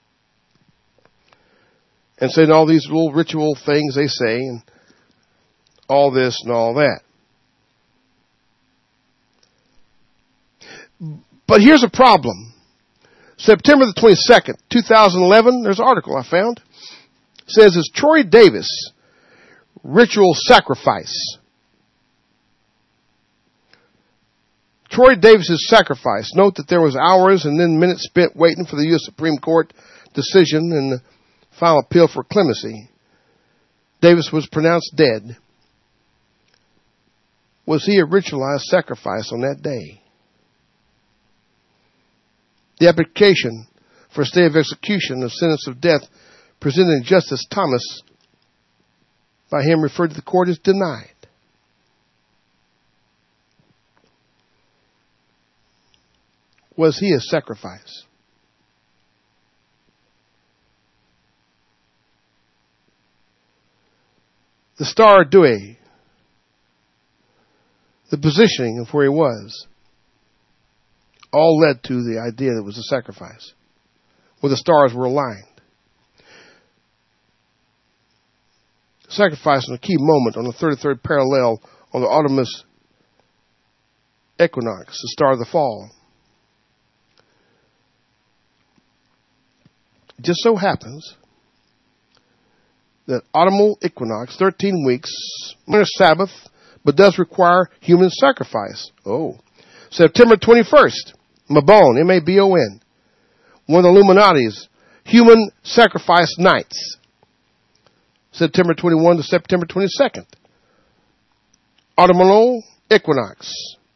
And saying all these little ritual things they say, and all this and all that. But here's a problem. September the 22nd, 2011, there's an article I found. It says, is Troy Davis ritual sacrifice? Troy Davis's sacrifice. Note that there was hours and then minutes spent waiting for the U.S. Supreme Court decision and the final appeal for clemency. Davis was pronounced dead. Was he a ritualized sacrifice on that day? The application for a stay of execution of sentence of death presented in Justice Thomas by him referred to the court is denied. Was he a sacrifice? The Star of Dewey, the positioning of where he was, all led to the idea that it was a sacrifice, where the stars were aligned. Sacrifice on a key moment on the 33rd parallel on the autumnus equinox, the star of the fall. It just so happens that autumnal equinox, 13 weeks, winter Sabbath, but does require human sacrifice. Oh, September 21st, Mabon, M-A-B-O-N, one of the Illuminati's human sacrifice nights. September 21 to September 22nd, autumnal equinox.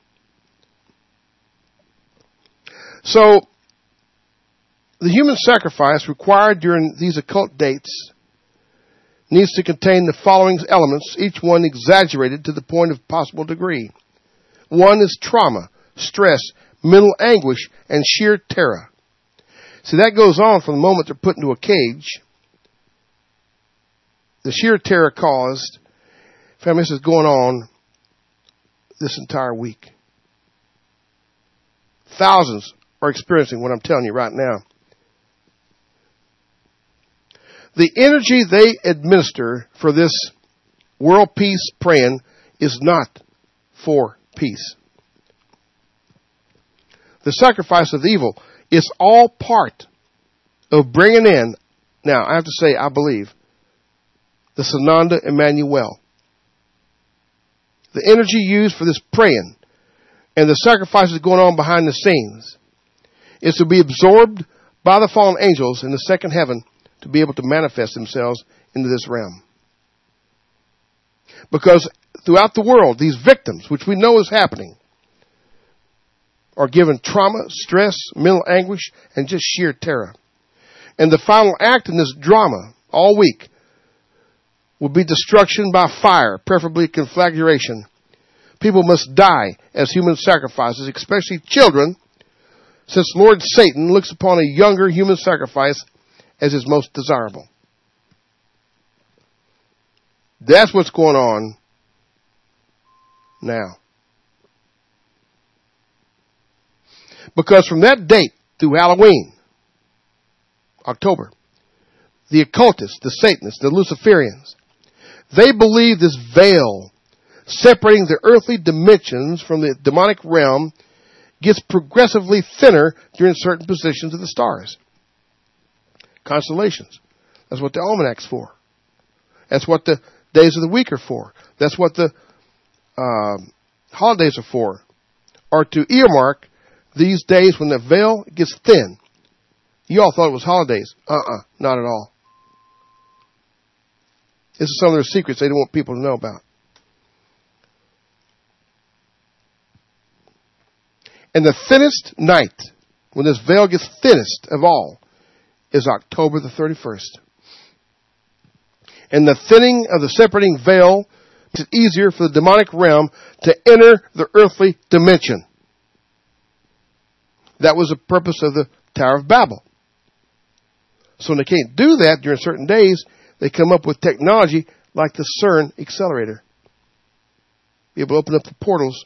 So, the human sacrifice required during these occult dates needs to contain the following elements, each one exaggerated to the point of possible degree. One is trauma, stress, mental anguish, and sheer terror. See, that goes on from the moment they're put into a cage. The sheer terror caused, family, this is going on this entire week. Thousands are experiencing what I'm telling you right now. The energy they administer for this world peace praying is not for peace. The sacrifice of the evil is all part of bringing in, now I have to say I believe, the Sananda Emmanuel. The energy used for this praying and the sacrifices going on behind the scenes is to be absorbed by the fallen angels in the second heaven to be able to manifest themselves into this realm. Because throughout the world, these victims, which we know is happening, are given trauma, stress, mental anguish, and just sheer terror. And the final act in this drama all week will be destruction by fire, preferably conflagration. People must die as human sacrifices, especially children, since Lord Satan looks upon a younger human sacrifice as his most desirable. That's what's going on now. Because from that date through Halloween, October, the occultists, the Satanists, the Luciferians, they believe this veil separating the earthly dimensions from the demonic realm gets progressively thinner during certain positions of the stars. Constellations. That's what the almanac's for. That's what the days of the week are for. That's what the holidays are for. Or to earmark these days when the veil gets thin. You all thought it was holidays. Not at all. This is some of their secrets they don't want people to know about. And the thinnest night, when this veil gets thinnest of all, is October the 31st. And the thinning of the separating veil makes it easier for the demonic realm to enter the earthly dimension. That was the purpose of the Tower of Babel. So when they can't do that during certain days, they come up with technology like the CERN accelerator. be able to open up the portals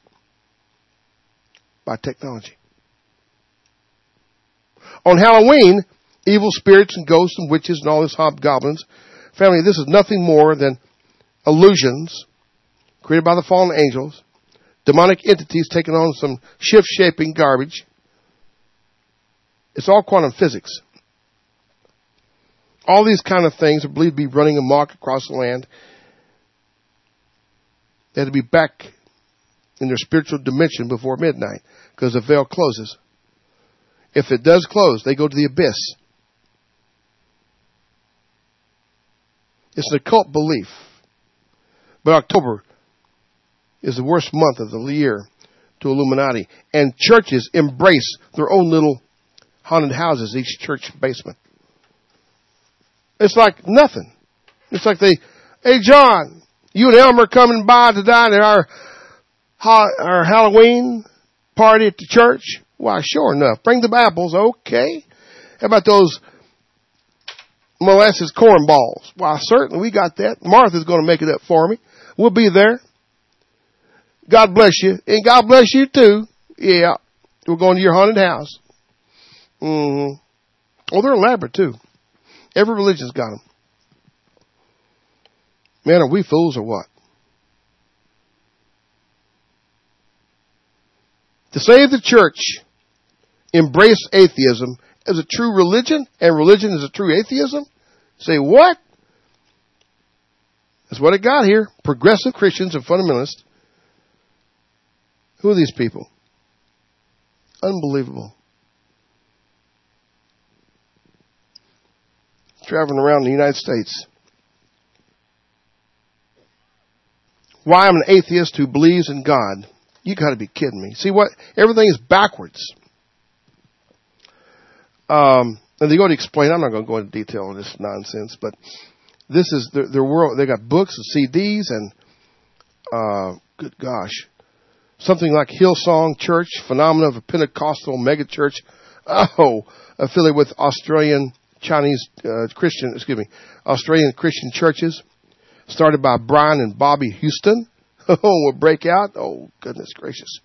by technology. On Halloween, evil spirits and ghosts and witches and all this hobgoblins. Family, this is nothing more than illusions created by the fallen angels, demonic entities taking on some shift-shaping garbage. It's all quantum physics. All these kind of things are believed to be running amok across the land. They had to be back in their spiritual dimension before midnight because the veil closes. If it does close, they go to the abyss. It's an occult belief. But October is the worst month of the year to Illuminati. And churches embrace their own little haunted houses, each church basement. It's like nothing. It's like hey John, you and Elmer coming by to dine at our Halloween party at the church? Why, sure enough. Bring the apples, okay. How about those molasses corn balls? Why, certainly, we got that. Martha's going to make it up for me. We'll be there. God bless you. And God bless you too. Yeah. We're going to your haunted house. Mm-hmm. Oh, they're elaborate too. Every religion's got them. Man, are we fools or what? To say the church embrace atheism as a true religion and religion is a true atheism? Say what? That's what it got here. Progressive Christians and fundamentalists. Who are these people? Unbelievable. Traveling around the United States. Why I'm an atheist who believes in God. You got to be kidding me. See what? Everything is backwards. And they go to explain. I'm not going to go into detail on this nonsense, but this is their world. They got books and CDs and, good gosh, something like Hillsong Church, Phenomena of a Pentecostal megachurch. Affiliated with Australian Christian churches, started by Brian and Bobby Houston. Will break out. Oh, goodness gracious.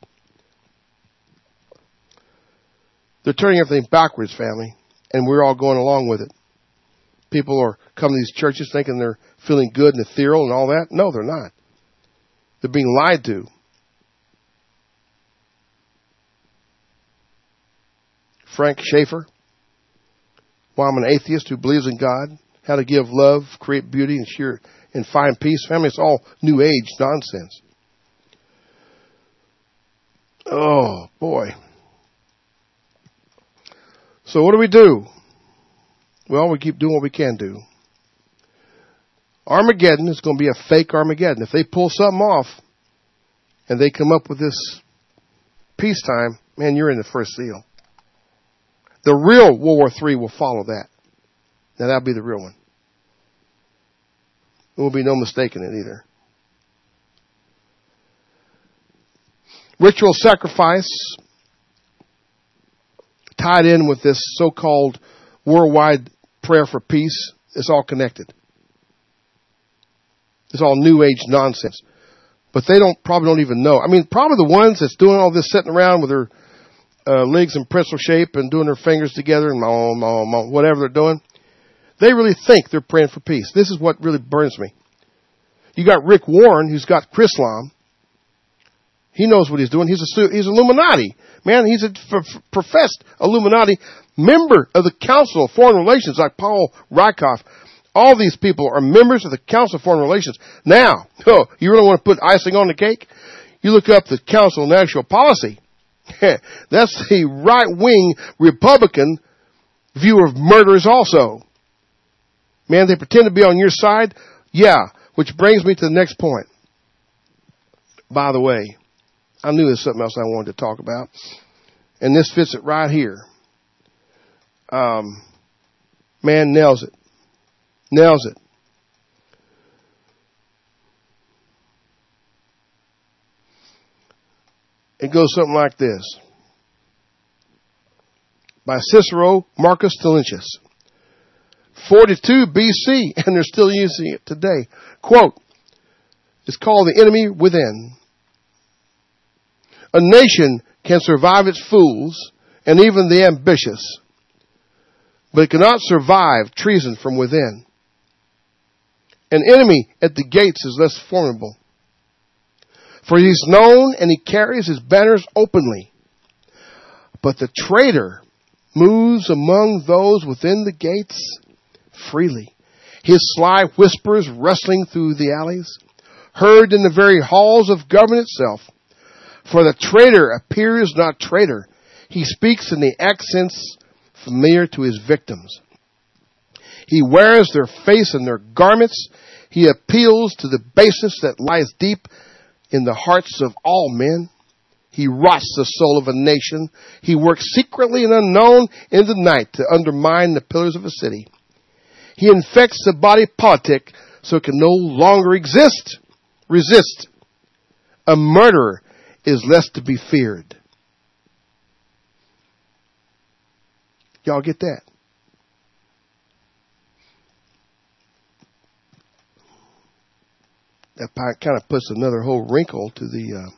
They're turning everything backwards, family, and we're all going along with it. People are coming to these churches thinking they're feeling good and ethereal and all that. No, they're not. They're being lied to. Frank Schaeffer, Why I'm an Atheist Who Believes in God, How to Give Love, Create Beauty, and Find Peace. Family, it's all New Age nonsense. Oh, boy. So what do? Well, we keep doing what we can do. Armageddon is going to be a fake Armageddon. If they pull something off and they come up with this peacetime, man, you're in the first seal. The real World War III will follow that. Now, that'll be the real one. There will be no mistake in it either. Ritual sacrifice tied in with this so-called worldwide prayer for peace. It's all connected. It's all New Age nonsense. But they probably don't even know. I mean, probably the ones that's doing all this sitting around with their legs in pretzel shape and doing their fingers together and whatever they're doing, they really think they're praying for peace. This is what really burns me. You got Rick Warren, who's got Chrislam. He knows what he's doing. He's Illuminati. Man, he's a professed Illuminati member of the Council of Foreign Relations, like Paul Rykov. All these people are members of the Council of Foreign Relations. Now, you really want to put icing on the cake? You look up the Council of National Policy. That's the right-wing Republican view of murders also. Man, they pretend to be on your side. Yeah, which brings me to the next point. By the way, I knew there's something else I wanted to talk about. And this fits it right here. Man nails it. Nails it. It goes something like this. By Cicero Marcus Tullius. 42 BC, and they're still using it today. Quote, it's called The Enemy Within. A nation can survive its fools and even the ambitious, but it cannot survive treason from within. An enemy at the gates is less formidable, for he is known and he carries his banners openly. But the traitor moves among those within the gates freely. His sly whispers rustling through the alleys, heard in the very halls of government itself. For the traitor appears not traitor. He speaks in the accents familiar to his victims. He wears their face and their garments. He appeals to the baseness that lies deep in the hearts of all men. He rots the soul of a nation. He works secretly and unknown in the night to undermine the pillars of a city. He infects the body politic so it can no longer resist. A murderer is less to be feared. Y'all get that? That kind of puts another whole wrinkle to the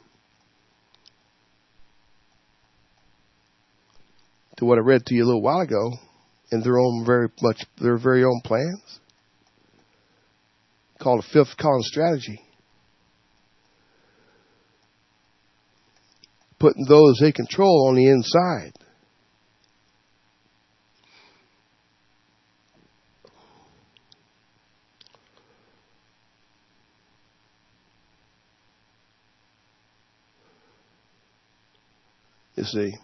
to what I read to you a little while ago in their very own plans, called a fifth column strategy. Putting those they control on the inside. You see.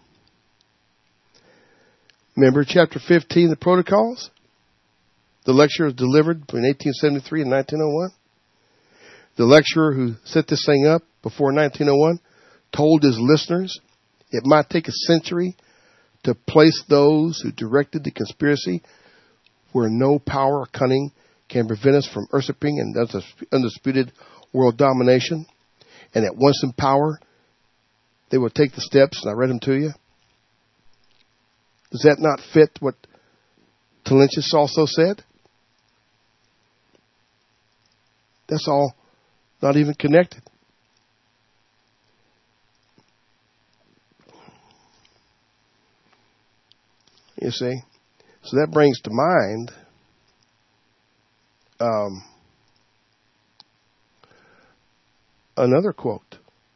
Remember chapter 15, the protocols? The lecturer was delivered between 1873 and 1901. The lecturer who set this thing up before 1901 told his listeners it might take a century to place those who directed the conspiracy where no power or cunning can prevent us from usurping and undisputed world domination. And that once in power, they will take the steps, and I read them to you. Does that not fit what Telentius also said? That's all not even connected. You see? So that brings to mind another quote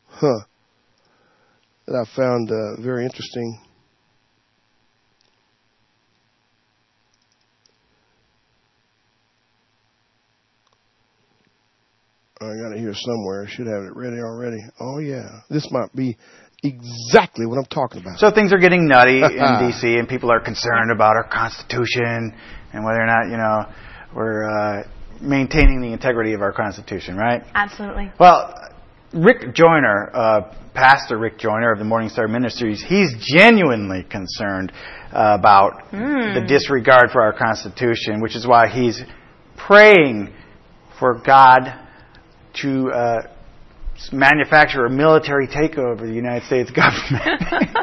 that I found very interesting. I got it here somewhere. I should have it ready already. Oh, yeah. This might be exactly what I'm talking about. So things are getting nutty in D.C. and people are concerned about our Constitution and whether or not, we're maintaining the integrity of our Constitution, right? Absolutely. Well, Rick Joyner, Pastor Rick Joyner of the Morning Star Ministries, he's genuinely concerned about the disregard for our Constitution, which is why he's praying for God to manufacture a military takeover of the United States government.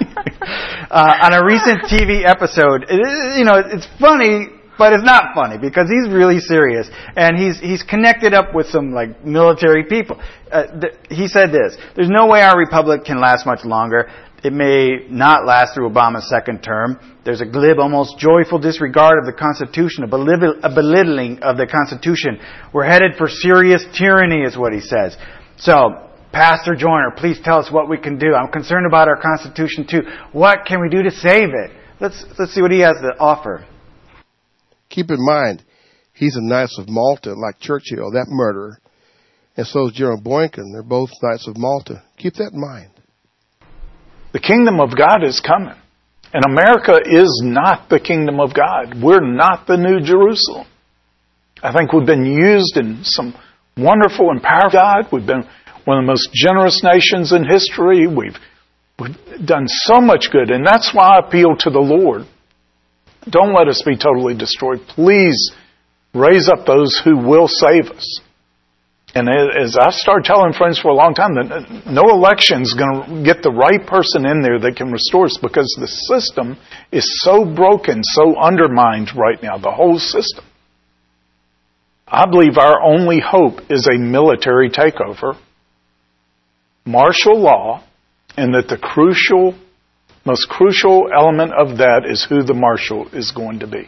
On a recent TV episode, it's funny, but it's not funny because he's really serious, and he's connected up with some military people. He said this: "There's no way our republic can last much longer. It may not last through Obama's second term. There's a glib, almost joyful disregard of the Constitution, a belittling of the Constitution. We're headed for serious tyranny," is what he says. So, Pastor Joyner, please tell us what we can do. I'm concerned about our Constitution too. What can we do to save it? Let's see what he has to offer. Keep in mind, he's a Knights of Malta, like Churchill, that murderer. And so is General Boykin. They're both Knights of Malta. Keep that in mind. The kingdom of God is coming. And America is not the kingdom of God. We're not the New Jerusalem. I think we've been used in some wonderful and powerful God. We've been one of the most generous nations in history. We've done so much good. And that's why I appeal to the Lord. Don't let us be totally destroyed. Please raise up those who will save us. And as I've started telling friends for a long time, that no election's going to get the right person in there that can restore us, because the system is so broken, so undermined right now, the whole system. I believe our only hope is a military takeover, martial law, And that the most crucial element of that is who the marshal is going to be.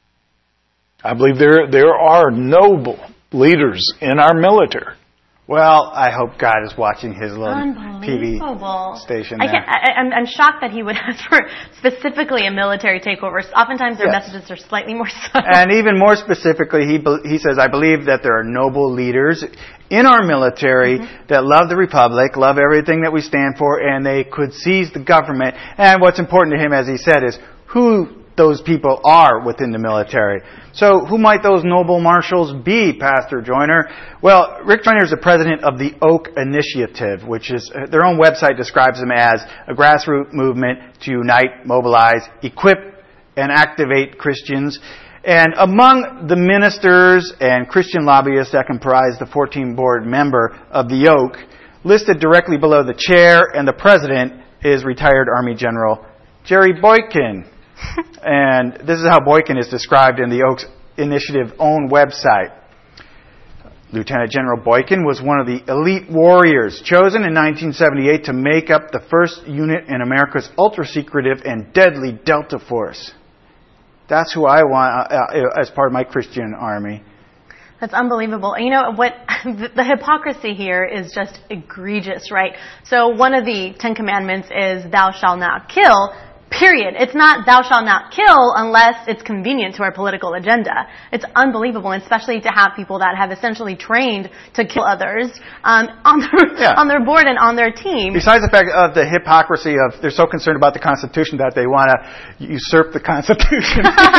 I believe there are noble leaders in our military. Well, I hope God is watching his little TV station there. I'm shocked that he would ask for specifically a military takeover. Oftentimes their messages are slightly more subtle. And even more specifically, he says, I believe that there are noble leaders in our military that love the Republic, love everything that we stand for, and they could seize the government. And what's important to him, as he said, is who those people are within the military. So who might those noble marshals be, Pastor Joyner? Well, Rick Joyner is the president of the Oak Initiative, which is, their own website describes them as a grassroots movement to unite, mobilize, equip, and activate Christians. And among the ministers and Christian lobbyists that comprise the 14 board member of the Oak, listed directly below the chair and the president is retired Army General Jerry Boykin. And this is how Boykin is described in the Oaks Initiative own website. Lieutenant General Boykin was one of the elite warriors chosen in 1978 to make up the first unit in America's ultra-secretive and deadly Delta Force. That's who I want as part of my Christian army. That's unbelievable. You know what? The hypocrisy here is just egregious, right? So one of the 10 Commandments is thou shalt not kill. Period. It's not thou shalt not kill unless it's convenient to our political agenda. It's unbelievable, especially to have people that have essentially trained to kill others on their board and on their team. Besides the fact of the hypocrisy of they're so concerned about the Constitution that they want to usurp the Constitution.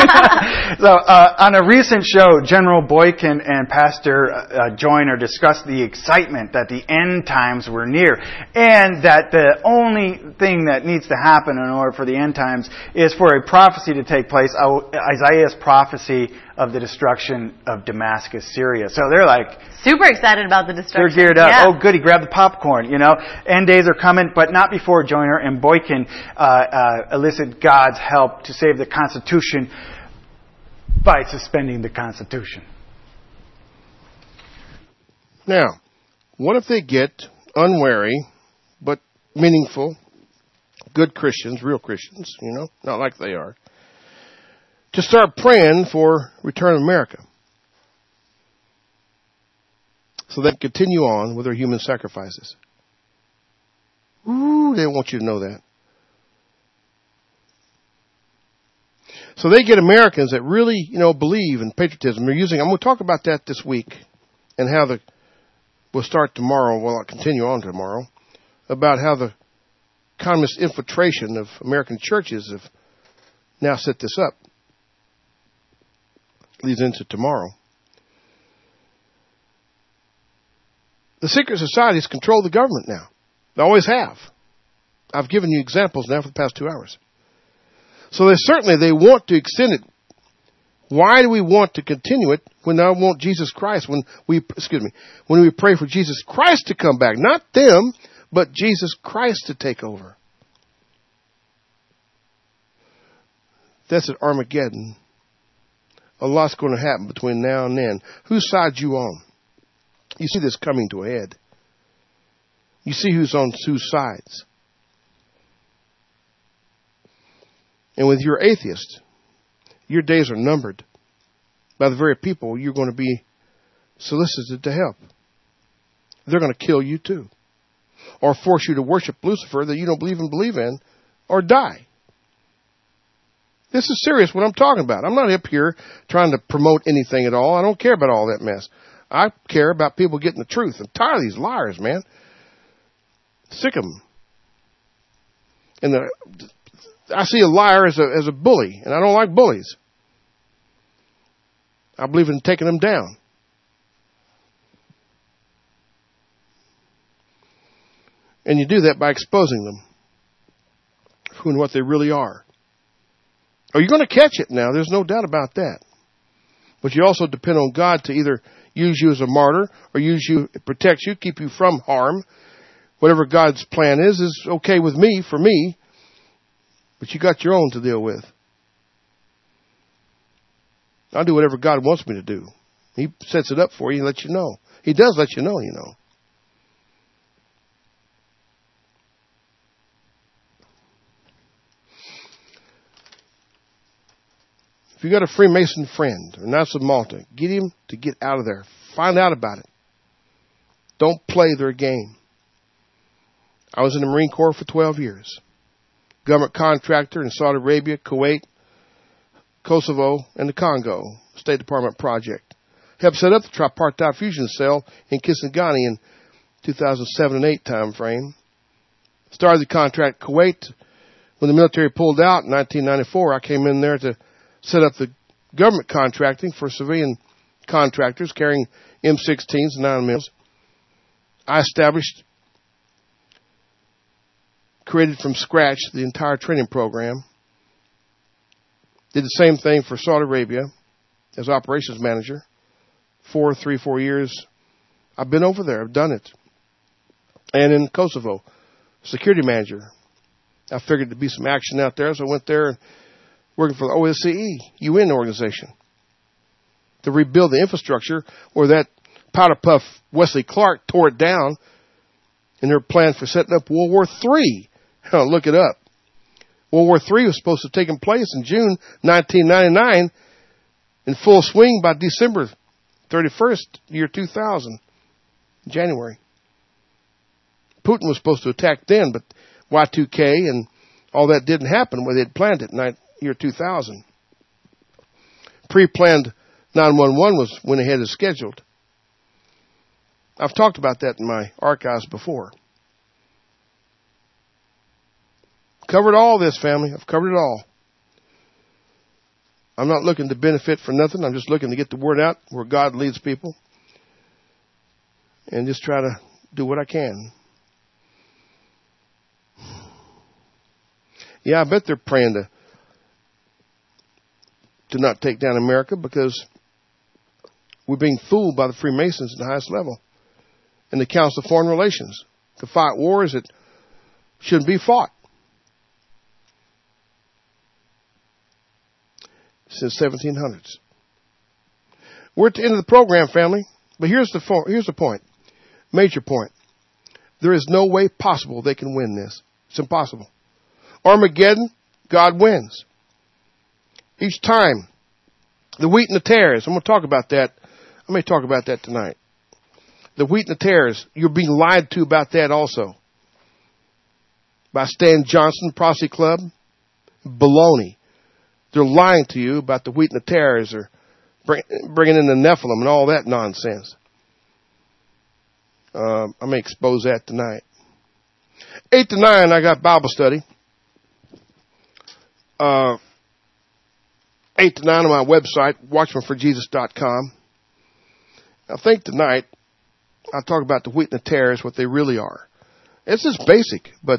So on a recent show, General Boykin and Pastor Joyner discussed the excitement that the end times were near and that the only thing that needs to happen in order for the end times is for a prophecy to take place, Isaiah's prophecy of the destruction of Damascus, Syria. So they're like super excited about the destruction. They're geared up. Yeah. Oh, goody, grab the popcorn. You know, end days are coming, but not before Joyner and Boykin elicit God's help to save the Constitution by suspending the Constitution. Now, what if they get unwary but meaningful, good Christians, real Christians, you know, not like they are, to start praying for return of America so they can continue on with their human sacrifices? Ooh, they don't want you to know that. So they get Americans that really, you know, believe in patriotism. They're using, I'm going to talk about that this week and how we'll start tomorrow, well, I'll continue on tomorrow, about how the communist infiltration of American churches have now set this up. Leads into tomorrow. The secret societies control the government now. They always have. I've given you examples now for the past 2 hours. So they want to extend it. Why do we want to continue it when I want Jesus Christ, when we pray for Jesus Christ to come back? Not them, but Jesus Christ to take over. That's at Armageddon. A lot's going to happen between now and then. Whose side you on? You see this coming to a head. You see who's on whose sides. And with your atheist, your days are numbered by the very people you're going to be solicited to help. They're going to kill you too. Or force you to worship Lucifer that you don't believe in, or die. This is serious what I'm talking about. I'm not up here trying to promote anything at all. I don't care about all that mess. I care about people getting the truth. I'm tired of these liars, man. Sick of them. And I see a liar as a bully, and I don't like bullies. I believe in taking them down. And you do that by exposing them for who and what they really are. Are you going to catch it now? There's no doubt about that. But you also depend on God to either use you as a martyr or protect you, keep you from harm. Whatever God's plan is okay with me, for me. But you got your own to deal with. I'll do whatever God wants me to do. He sets it up for you and lets you know. He does let you know, you know. you got a Freemason friend or Knights of Malta, get him to get out of there. Find out about it. Don't play their game. I was in the Marine Corps for 12 years. Government contractor in Saudi Arabia, Kuwait, Kosovo, and the Congo. State Department project. Helped set up the tripartite fusion cell in Kisangani in 2007 and 8 time frame. Started the contract in Kuwait. When the military pulled out in 1994, I came in there to set up the government contracting for civilian contractors carrying M16s and 9mm. I created from scratch the entire training program. Did the same thing for Saudi Arabia as operations manager. 4 years. I've been over there. I've done it. And in Kosovo, security manager. I figured there'd be some action out there, so I went there and working for the OSCE, UN organization, to rebuild the infrastructure where that powder puff Wesley Clark tore it down, and their plan for setting up World War III. Look it up. World War III was supposed to have taken place in June 1999, in full swing by December 31st, year 2000, January. Putin was supposed to attack then, but Y2K and all that didn't happen where they had planned it in year 2000. Pre-planned 911 went ahead as scheduled. I've talked about that in my archives before. Covered all this, family. I've covered it all. I'm not looking to benefit from nothing. I'm just looking to get the word out where God leads people. And just try to do what I can. Yeah, I bet they're praying to not take down America because we're being fooled by the Freemasons at the highest level and the Council of Foreign Relations to fight wars that shouldn't be fought. Since 1700s. We're at the end of the program, family. But here's the point. Major point. There is no way possible they can win this. It's impossible. Armageddon, God wins. Each time. The wheat and the tares. I'm going to talk about that. I may talk about that tonight. The wheat and the tares. You're being lied to about that also. By Stan Johnson, Posse Club. Baloney. They're lying to you about the wheat and the tares, or bringing in the Nephilim and all that nonsense. I may expose that tonight. 8 to 9, I got Bible study. 8 to 9 on my website, watchmanforjesus.com. I think tonight I'll talk about the wheat and the tares, what they really are. It's just basic, but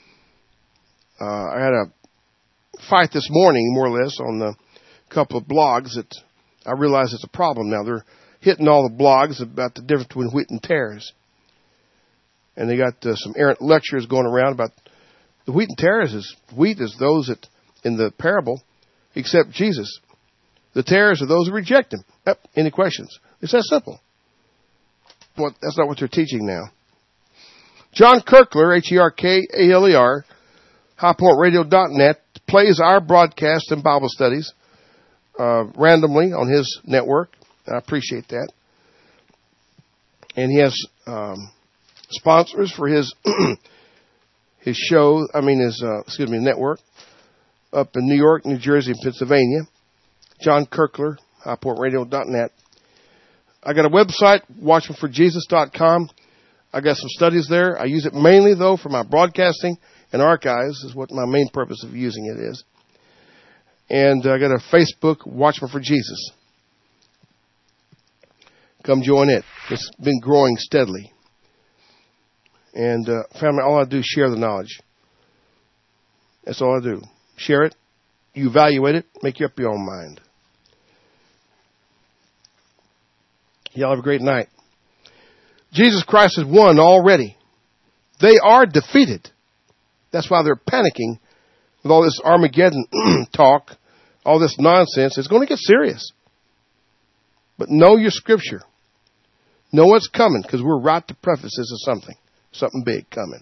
I had a fight this morning, more or less, on a couple of blogs that I realize it's a problem now. They're hitting all the blogs about the difference between wheat and tares. And they got some errant lectures going around about the wheat and tares. Wheat is those that, in the parable, accept Jesus. The tares are those who reject him. Yep. Any questions? It's that simple. Well, that's not what they're teaching now. John Kerkler, Herkaleer, highpointradio.net, plays our broadcast and Bible studies randomly on his network. I appreciate that. And he has sponsors for his his show. His network up in New York, New Jersey, and Pennsylvania. John Kerkler, highpointradio.net. I got a website, watchmanforjesus.com. I got some studies there. I use it mainly, though, for my broadcasting and archives is what my main purpose of using it is. And I got a Facebook, Watchman for Jesus. Come join it. It's been growing steadily. And family, all I do is share the knowledge. That's all I do. Share it. You evaluate it. Make up your own mind. Y'all have a great night. Jesus Christ has won already. They are defeated. That's why they're panicking with all this Armageddon talk, all this nonsense. It's going to get serious. But know your scripture. Know what's coming, because we're right to preface this as something big coming.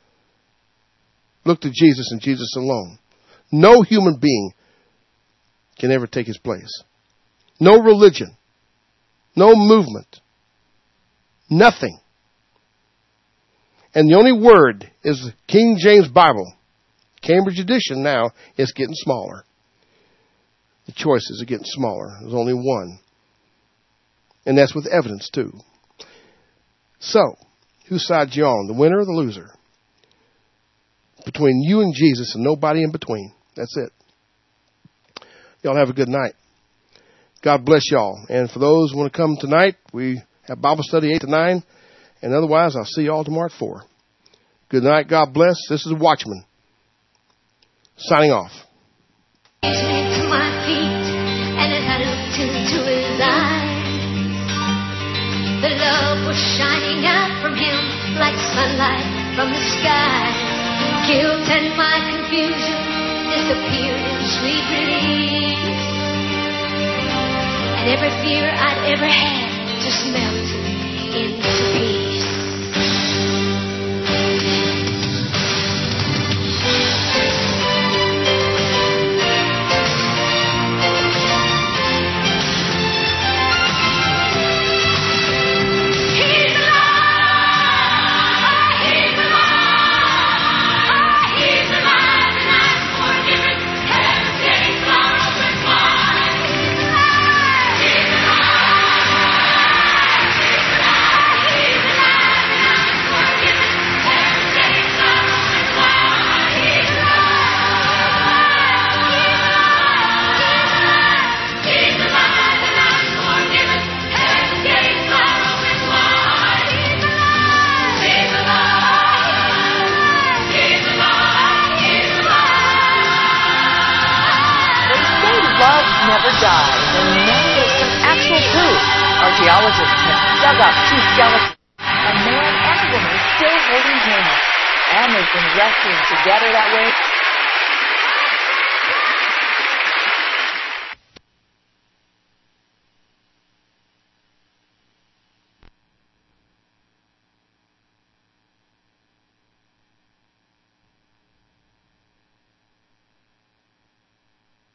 Look to Jesus and Jesus alone. No human being can ever take his place. No religion. No movement. Nothing. And the only word is the King James Bible. Cambridge edition now is getting smaller. The choices are getting smaller. There's only one. And that's with evidence too. So, whose side you on? The winner or the loser? Between you and Jesus and nobody in between. That's it. Y'all have a good night. God bless y'all. And for those who want to come tonight, we have Bible study 8 to 9. And otherwise, I'll see y'all tomorrow at 4. Good night. God bless. This is Watchman signing off. To my feet, and as I looked into his eyes, the love was shining out from him like sunlight from the sky. Guilt and my confusion disappeared in sweet release, and every fear I'd ever had just melted into peace. Never dies, and now there's some actual proof. Archaeologists have dug up 2 skeletons, a man and a woman still holding hands, and they've been resting together that way